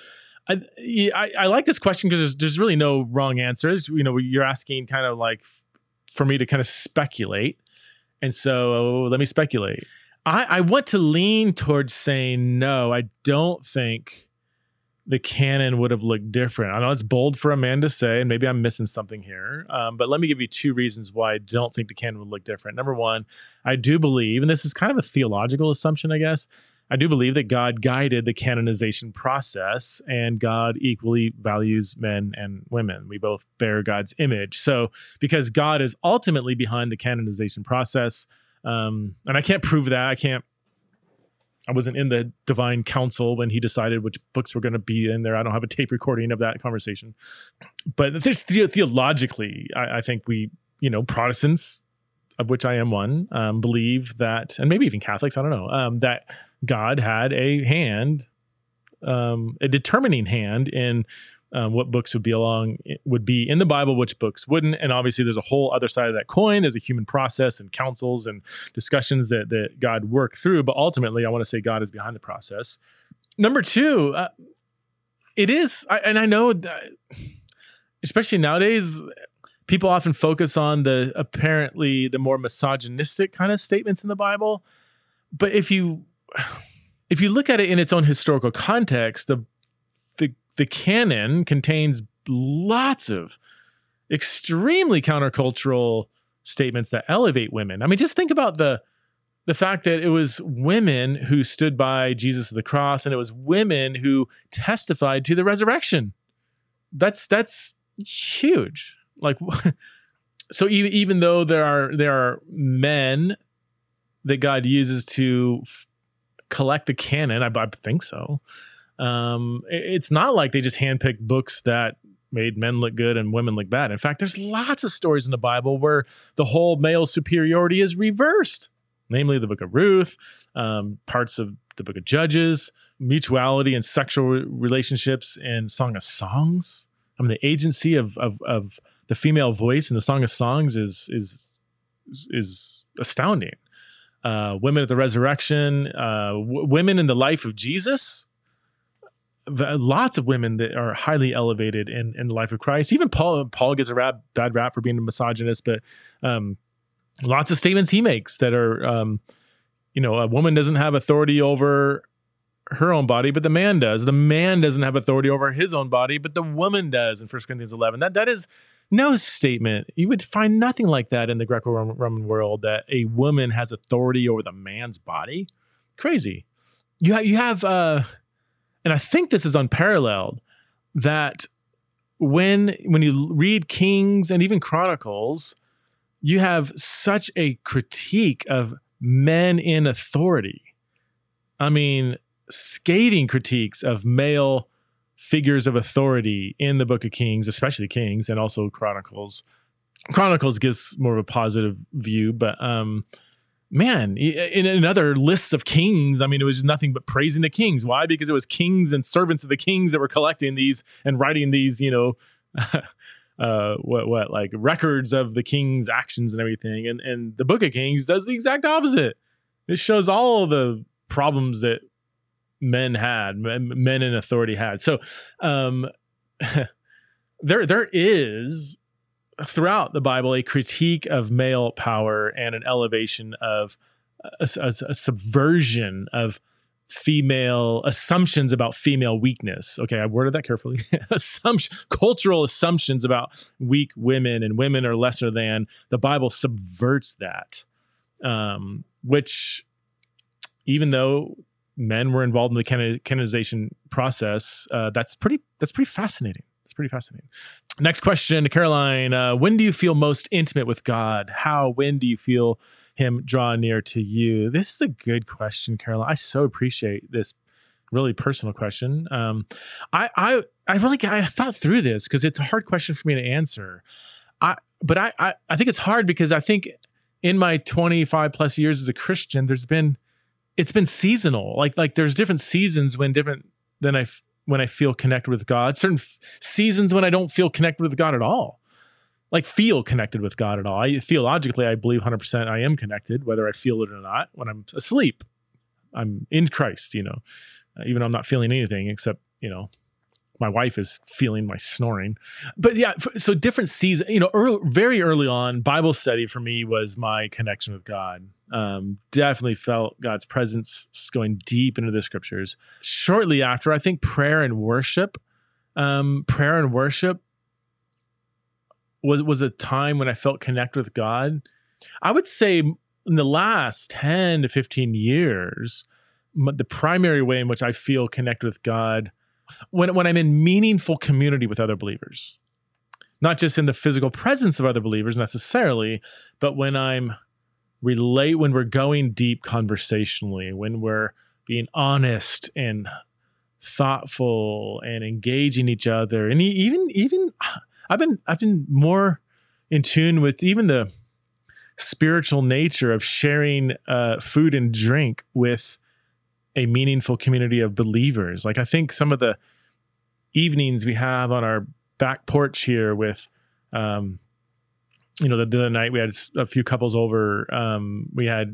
I like this question because there's really no wrong answers. You're asking kind of like for me to kind of speculate, and so let me speculate. I want to lean towards saying no. I don't think the canon would have looked different. I know it's bold for a man to say, and maybe I'm missing something here. But let me give you two reasons why I don't think the canon would look different. Number one, I do believe, and this is kind of a theological assumption, I guess, I do believe that God guided the canonization process, and God equally values men and women. We both bear God's image. So because God is ultimately behind the canonization process, and I can't prove that. I wasn't in the divine council when he decided which books were going to be in there. I don't have a tape recording of that conversation. But there's theologically, I think we, Protestants, of which I am one, believe that, and maybe even Catholics, I don't know, that God had a hand, a determining hand in what books would be in the Bible, which books wouldn't. And obviously there's a whole other side of that coin. There's a human process and councils and discussions that God worked through. But ultimately, I want to say God is behind the process. Number two, it is, and I know that, especially nowadays, people often focus on the more misogynistic kind of statements in the Bible. But if you look at it in its own historical context, the canon contains lots of extremely countercultural statements that elevate women. I mean, just think about the fact that it was women who stood by Jesus at the cross, and it was women who testified to the resurrection. That's huge. Like, so even though there are men that God uses to collect the canon, I think so. It's not like they just handpicked books that made men look good and women look bad. In fact, there's lots of stories in the Bible where the whole male superiority is reversed, namely the book of Ruth, parts of the book of Judges, mutuality and sexual relationships in Song of Songs. I mean, the agency of the female voice in the Song of Songs is astounding. Women at the resurrection, women in the life of Jesus. Lots of women that are highly elevated in the life of Christ. Even Paul gets a bad rap for being a misogynist, but lots of statements he makes that are, a woman doesn't have authority over her own body, but the man does. The man doesn't have authority over his own body, but the woman does in 1 Corinthians 11. That is no statement. You would find nothing like that in the Greco-Roman world, that a woman has authority over the man's body. Crazy. You have and I think this is unparalleled, that when you read Kings and even Chronicles, you have such a critique of men in authority. I mean, scathing critiques of male figures of authority in the book of Kings, especially Kings and also Chronicles. Chronicles gives more of a positive view, but man, in other lists of kings, I mean, it was nothing but praising the kings. Why? Because it was kings and servants of the kings that were collecting these and writing these, like records of the king's actions and everything. And the Book of Kings does the exact opposite. It shows all the problems that men in authority had. So there is throughout the Bible a critique of male power and an elevation of a subversion of female assumptions about female weakness. Okay, I worded that carefully. Cultural assumptions about weak women and women are lesser than. The Bible subverts that, which even though men were involved in the canonization process, that's pretty fascinating. It's pretty fascinating. Next question to Caroline. When do you feel most intimate with God? When do you feel him draw near to you? This is a good question, Caroline. I so appreciate this really personal question. I thought through this because it's a hard question for me to answer. But I think it's hard because I think in my 25 plus years as a Christian, it's been seasonal. Like there's different seasons when I feel connected with God, certain seasons when I don't feel connected with God at all, like feel connected with God at all. Theologically, I believe 100% I am connected, whether I feel it or not. When I'm asleep, I'm in Christ, even though I'm not feeling anything except, my wife is feeling my snoring. But yeah, so different seasons, very early on, Bible study for me was my connection with God. Definitely felt God's presence going deep into the scriptures. Shortly after, I think prayer and worship was a time when I felt connected with God. I would say in the last 10 to 15 years, the primary way in which I feel connected with God when I'm in meaningful community with other believers, not just in the physical presence of other believers necessarily, but when we're going deep conversationally, when we're being honest and thoughtful and engaging each other. And even I've been more in tune with even the spiritual nature of sharing food and drink with a meaningful community of believers. Like I think some of the evenings we have on our back porch here with, the other night we had a few couples over. We had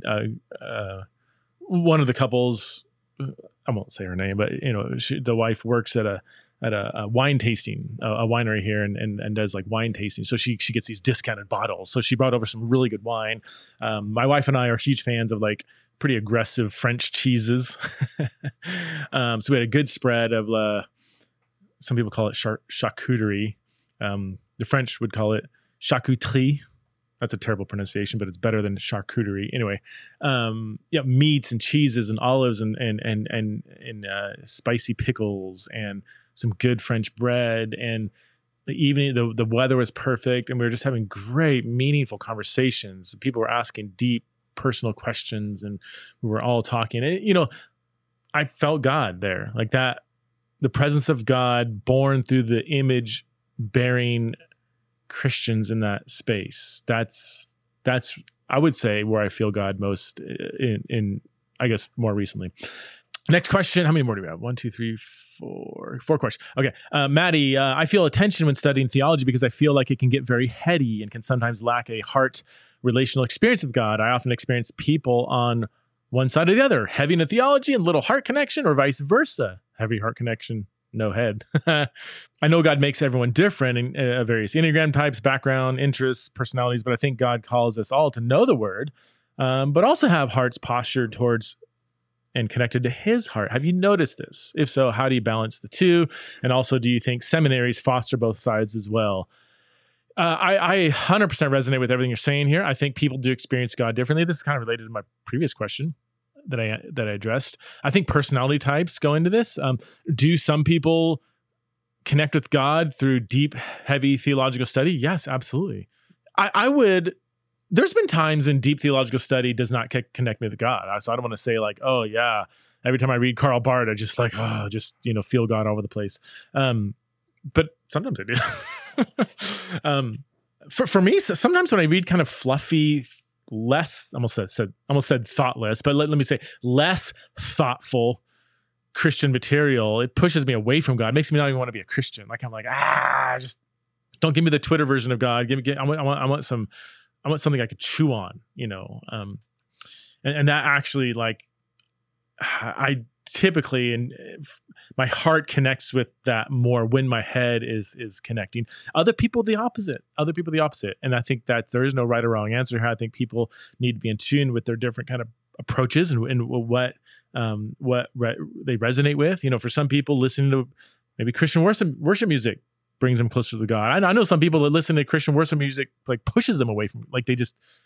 one of the couples, I won't say her name, but the wife works at a wine tasting, a winery here, and does like wine tasting. So she gets these discounted bottles. So she brought over some really good wine. My wife and I are huge fans of like pretty aggressive French cheeses. So we had a good spread of, some people call it charcuterie. The French would call it charcuterie. That's a terrible pronunciation, but it's better than charcuterie. Anyway, meats and cheeses and olives and spicy pickles and some good French bread. And the evening, the weather was perfect, and we were just having great, meaningful conversations. People were asking deep, personal questions, and we were all talking. I felt God there, like that, the presence of God born through the image bearing Christians in that space. That's I would say where I feel God most in I guess more recently. Next question. How many more do we have? 1, 2, 3, 4 questions. Okay. Maddie, I feel a tension when studying theology because I feel like it can get very heady and can sometimes lack a heart relational experience with God. I often experience people on one side or the other, heavy into theology and little heart connection, or vice versa. Heavy heart connection, no head. I know God makes everyone different in various Enneagram types, background, interests, personalities, but I think God calls us all to know the word, but also have hearts postured towards and connected to his heart. Have you noticed this? If so, how do you balance the two? And also, do you think seminaries foster both sides as well? I 100% resonate with everything you're saying here. I think people do experience God differently. This is kind of related to my previous question that I addressed. I think personality types go into this. Do some people connect with God through deep, heavy theological study? Yes, absolutely. I would. There's been times when deep theological study does not connect me with God. So I don't want to say like, oh yeah, every time I read Karl Barth, I just like, feel God all over the place. But sometimes I do. For me, sometimes when I read kind of fluffy less, almost said thoughtless, but let me say less thoughtful Christian material, it pushes me away from God. It makes me not even want to be a Christian. Like I'm like, just don't give me the Twitter version of God. I want something I could chew on, and that actually, like, I typically, and my heart connects with that more when my head is connecting. Other people the opposite. And I think that there is no right or wrong answer here. I think people need to be in tune with their different kind of approaches and what they resonate with. For some people, listening to maybe Christian worship music brings them closer to God. I know some people that listen to Christian worship music like pushes them away from, like,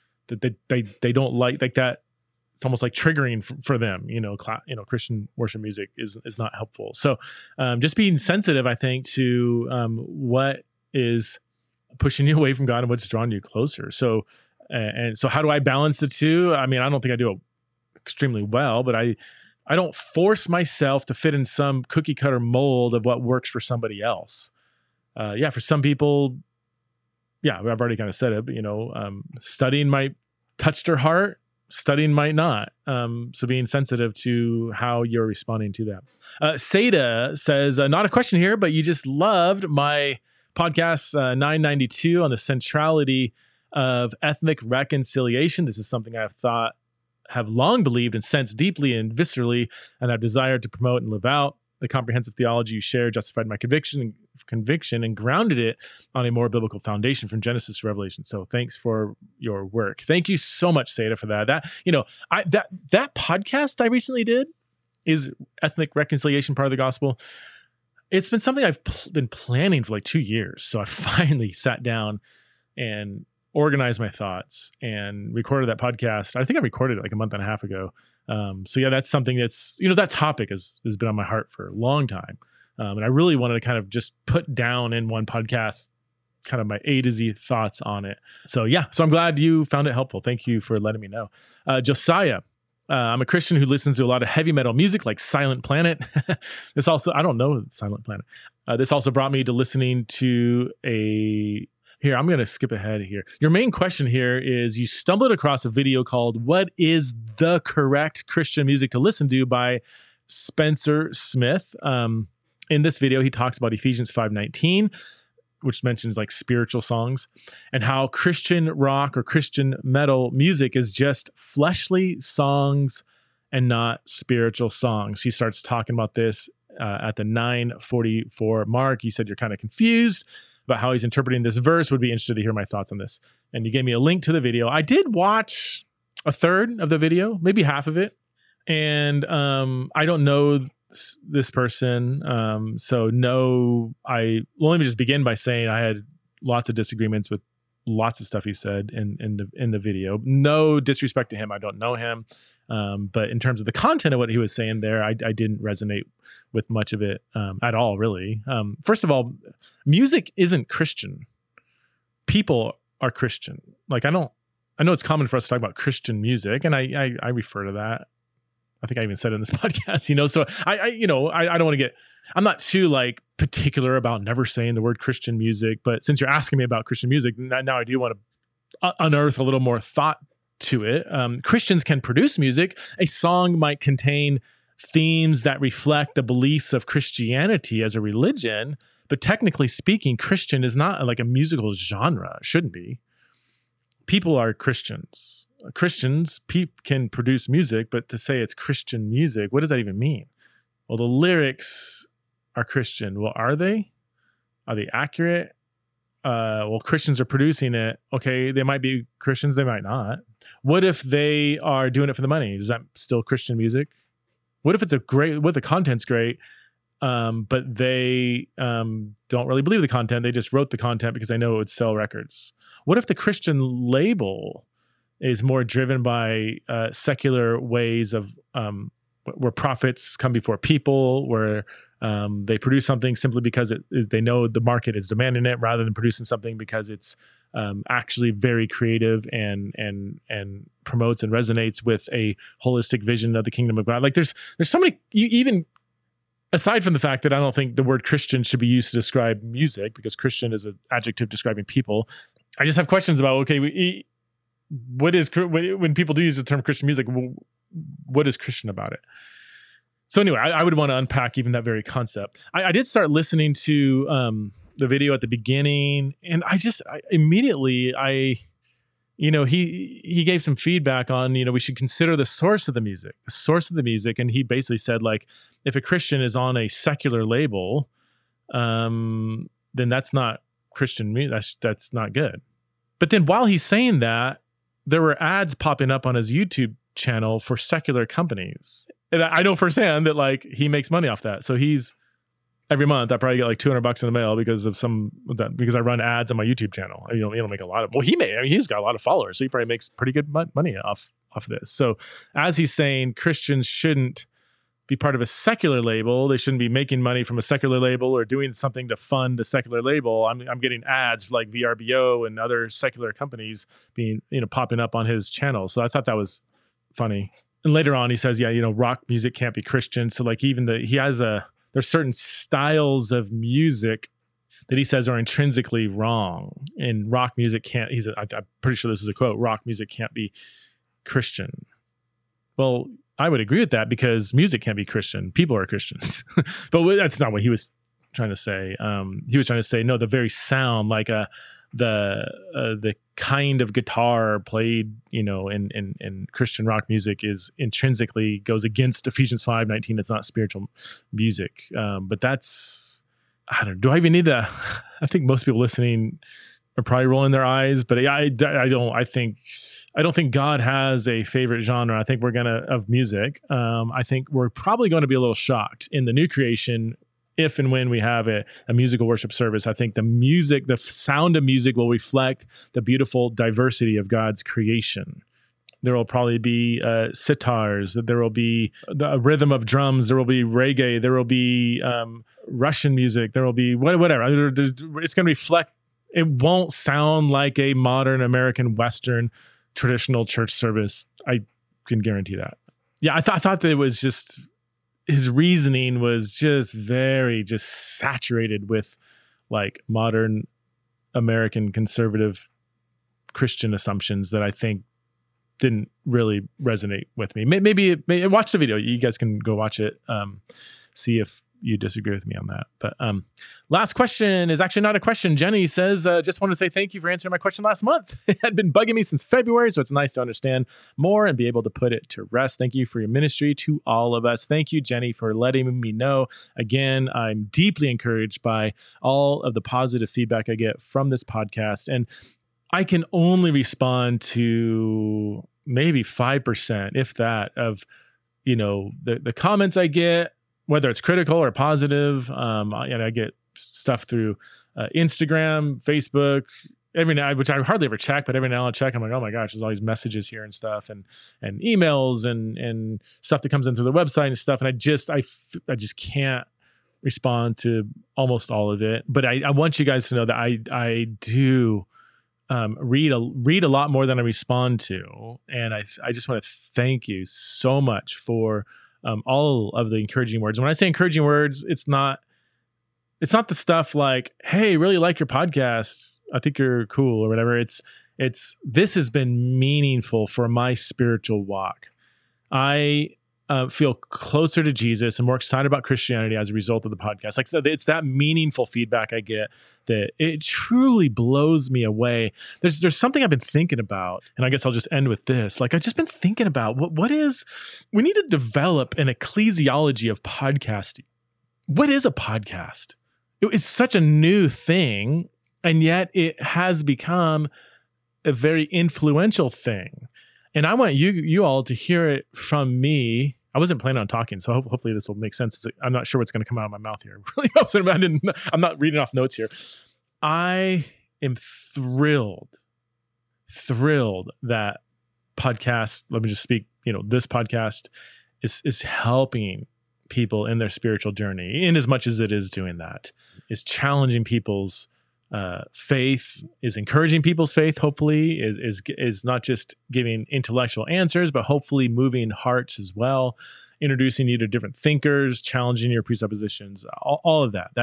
they don't like that. It's almost like triggering for them. Christian worship music is not helpful. So just being sensitive, I think, to what is pushing you away from God and what's drawing you closer. So so how do I balance the two? I mean, I don't think I do it extremely well, but I don't force myself to fit in some cookie cutter mold of what works for somebody else. For some people, I've already kind of said it, but studying might touch their heart. Studying might not. So being sensitive to how you're responding to that. Seda says, not a question here, but you just loved my podcast 992 on the centrality of ethnic reconciliation. This is something have long believed and sensed deeply and viscerally, and I've desired to promote and live out. The comprehensive theology you shared justified my conviction and grounded it on a more biblical foundation from Genesis to Revelation. So thanks for your work. Thank you so much, Seda, for that. That podcast I recently did is ethnic reconciliation, part of the gospel. It's been something I've been planning for like 2 years. So I finally sat down and organized my thoughts and recorded that podcast. I think I recorded it like a month and a half ago. That's something that's, that topic has been on my heart for a long time. And I really wanted to kind of just put down in one podcast kind of my A to Z thoughts on it. So I'm glad you found it helpful. Thank you for letting me know. Josiah, I'm a Christian who listens to a lot of heavy metal music like Silent Planet. I don't know Silent Planet. This also brought me to listening to Here, I'm going to skip ahead here. Your main question here is you stumbled across a video called What is the Correct Christian Music to Listen to by Spencer Smith. In this video, he talks about Ephesians 5:19, which mentions like spiritual songs, and how Christian rock or Christian metal music is just fleshly songs and not spiritual songs. He starts talking about this at the 9:44 mark. You said you're kind of confused about how he's interpreting this verse. Would be interested to hear my thoughts on this. And you gave me a link to the video. I did watch a third of the video, maybe half of it. And I don't know this person. Let me just begin by saying I had lots of disagreements with lots of stuff he said in the video. No disrespect to him. I don't know him. But in terms of the content of what he was saying there, I didn't resonate with much of it at all, really. First of all, music isn't Christian. People are Christian. Like, I know it's common for us to talk about Christian music, and I refer to that. I think I even said it in this podcast, so I don't want to get, I'm not too like particular about never saying the word Christian music, but since you're asking me about Christian music, now I do want to unearth a little more thought to it. Christians can produce music. A song might contain themes that reflect the beliefs of Christianity as a religion, but technically speaking, Christian is not like a musical genre. It shouldn't be. People are Christians. Christians can produce music, but to say it's Christian music, what does that even mean? Well, the lyrics are Christian. Well, are they? Are they accurate? Well, Christians are producing it. Okay, they might be Christians, they might not. What if they are doing it for the money? Is that still Christian music? What if the content's great, but they don't really believe the content? They just wrote the content because they know it would sell records. What if the Christian label is more driven by secular ways of where prophets come before people, where they produce something simply because they know the market is demanding it, rather than producing something because it's actually very creative and promotes and resonates with a holistic vision of the kingdom of God. Like there's so many, even aside from the fact that I don't think the word Christian should be used to describe music, because Christian is an adjective describing people. I just have questions about, okay, when people do use the term Christian music, what is Christian about it? So anyway, I would want to unpack even that very concept. I did start listening to the video at the beginning, and immediately he gave some feedback on, we should consider the source of the music. And he basically said, like, if a Christian is on a secular label, then that's not Christian music. That's not good. But then while he's saying that, there were ads popping up on his YouTube channel for secular companies. And I know firsthand that, like, he makes money off that. So every month I probably get like $200 in the mail because I run ads on my YouTube channel. You don't make a lot of, he's got a lot of followers, so he probably makes pretty good money off of this. So as he's saying, Christians shouldn't be part of a secular label. They shouldn't be making money from a secular label or doing something to fund a secular label. I'm getting ads for like VRBO and other secular companies being, popping up on his channel. So I thought that was funny. And later on he says, rock music can't be Christian. So like there's certain styles of music that he says are intrinsically wrong, and rock music can't. I'm pretty sure this is a quote. Rock music can't be Christian. Well, I would agree with that because music can't be Christian. People are Christians, but that's not what he was trying to say. He was trying to say, no, the very sound, like the kind of guitar played, in Christian rock music is intrinsically goes against Ephesians 5:19. It's not spiritual music. But that's, I don't know. Do I even need to? I think most people listening are probably rolling their eyes, but I don't think God has a favorite genre. I think of music. I think we're probably going to be a little shocked in the new creation if and when we have a musical worship service. I think the sound of music will reflect the beautiful diversity of God's creation. There will probably be sitars, there will be the rhythm of drums, there will be reggae, there will be Russian music, there will be whatever. It's going to reflect, it won't sound like a modern American Western traditional church service. I can guarantee that. Yeah, I thought that it was just, his reasoning was just very saturated with like modern American conservative Christian assumptions that I think didn't really resonate with me. Maybe watch the video. You guys can go watch it. See if you disagree with me on that. But last question is actually not a question. Jenny says, just want to say thank you for answering my question last month. It had been bugging me since February, so it's nice to understand more and be able to put it to rest. Thank you for your ministry to all of us. Thank you, Jenny, for letting me know. Again, I'm deeply encouraged by all of the positive feedback I get from this podcast. And I can only respond to maybe 5%, if that, of, the comments I get, whether it's critical or positive. I get stuff through Instagram, Facebook, every now, which I hardly ever check, but every now and I check. I'm like, oh my gosh, there's all these messages here and stuff, and emails and stuff that comes in through the website and stuff. And I just can't respond to almost all of it. But I want you guys to know that I do read a lot more than I respond to, and I just want to thank you so much for all of the encouraging words. When I say encouraging words, it's not the stuff like, hey, really like your podcast, I think you're cool, or whatever. It's this has been meaningful for my spiritual walk. I feel closer to Jesus and more excited about Christianity as a result of the podcast. Like I said, it's that meaningful feedback I get that it truly blows me away. There's something I've been thinking about, and I guess I'll just end with this. Like, I've just been thinking about we need to develop an ecclesiology of podcasting. What is a podcast? It's such a new thing, and yet it has become a very influential thing. And I want you all to hear it from me. I wasn't planning on talking, so hopefully this will make sense. I'm not sure what's going to come out of my mouth here. I'm not reading off notes here. I am thrilled that podcast, let me just speak, this podcast is helping people in their spiritual journey, in as much as it is doing that, is challenging people's faith, is encouraging people's faith, hopefully, is not just giving intellectual answers, but hopefully moving hearts as well, introducing you to different thinkers, challenging your presuppositions, all of that.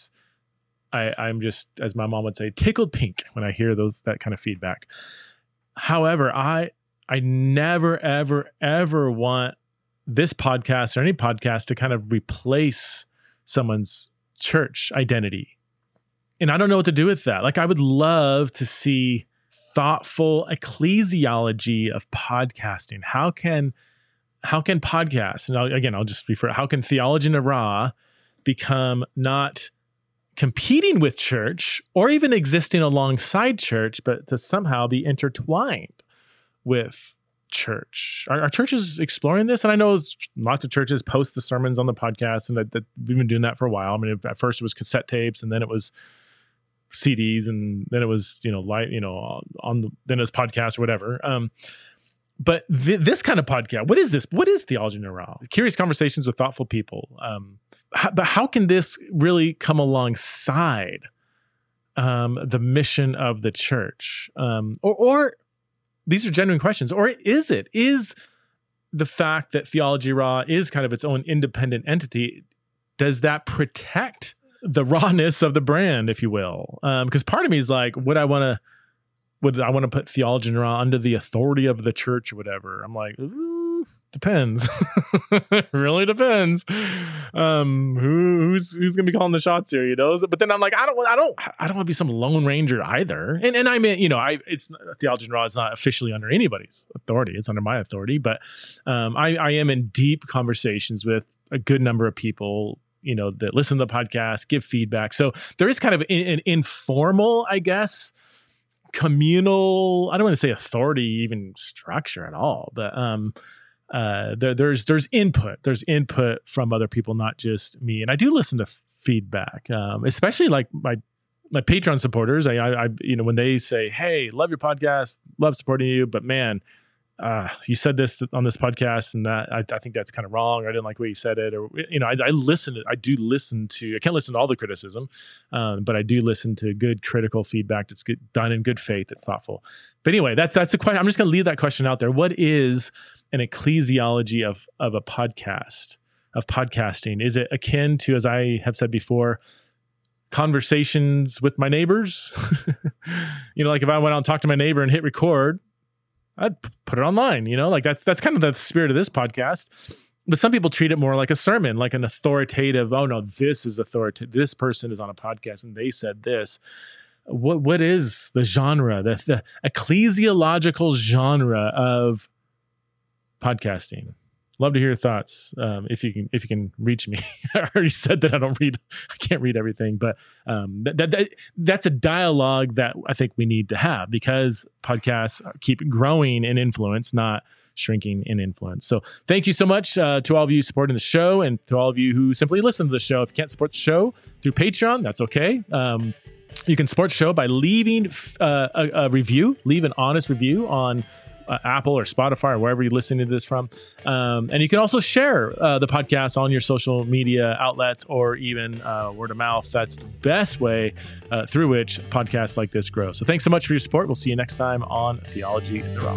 I'm just, as my mom would say, tickled pink when I hear that kind of feedback. However, I never, ever, ever want this podcast or any podcast to kind of replace someone's church identity. And I don't know what to do with that. Like, I would love to see thoughtful ecclesiology of podcasting. How can podcasts, and I'll just refer, how can Theology in the Raw become not competing with church or even existing alongside church, but to somehow be intertwined with church? Are churches exploring this? And I know lots of churches post the sermons on the podcast, and that we've been doing that for a while. I mean, at first it was cassette tapes, and then it was CDs, and then it was, then it was podcasts or whatever. But this kind of podcast, what is this? What is Theology in the Raw? Curious conversations with thoughtful people. But how can this really come alongside the mission of the church? Or these are genuine questions. Or is the fact that Theology Raw is kind of its own independent entity, does that protect the rawness of the brand, if you will? Because part of me is like, would I want to put Theology in Raw under the authority of the church or whatever? I'm like, ooh, depends. It really depends. Who's gonna be calling the shots here, But then I'm like, I don't want to be some lone ranger either. And I mean, it's Theology in Raw is not officially under anybody's authority. It's under my authority. But I am in deep conversations with a good number of people, that listen to the podcast, give feedback. So there is kind of an informal, I guess, communal, I don't want to say authority even structure at all, but there's input. There's input from other people, not just me. And I do listen to feedback, especially like my Patreon supporters. I when they say, "Hey, love your podcast, love supporting you, but man, you said this on this podcast, and that I think that's kind of wrong, or I didn't like the way you said it," or I listen. I do listen to. I can't listen to all the criticism, but I do listen to good critical feedback that's done in good faith, that's thoughtful. But anyway, that's a question. I'm just going to leave that question out there. What is an ecclesiology of a podcast, of podcasting? Is it akin to, as I have said before, conversations with my neighbors? Like if I went out and talked to my neighbor and hit record, I'd put it online, like that's kind of the spirit of this podcast. But some people treat it more like a sermon, like an authoritative, oh no, this is authoritative. This person is on a podcast and they said this. What is the genre, the ecclesiological genre of podcasting? Love to hear your thoughts. If you can reach me. I already said that I can't read everything, but that's a dialogue that I think we need to have, because podcasts keep growing in influence, not shrinking in influence. So thank you so much to all of you supporting the show, and to all of you who simply listen to the show. If you can't support the show through Patreon, that's okay. You can support the show by leaving a review, leave an honest review on Apple or Spotify or wherever you're listening to this from. And you can also share the podcast on your social media outlets, or even word of mouth. That's the best way through which podcasts like this grow. So thanks so much for your support. We'll see you next time on Theology in the Raw.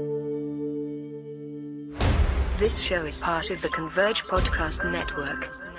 This show is part of the Converge Podcast Network.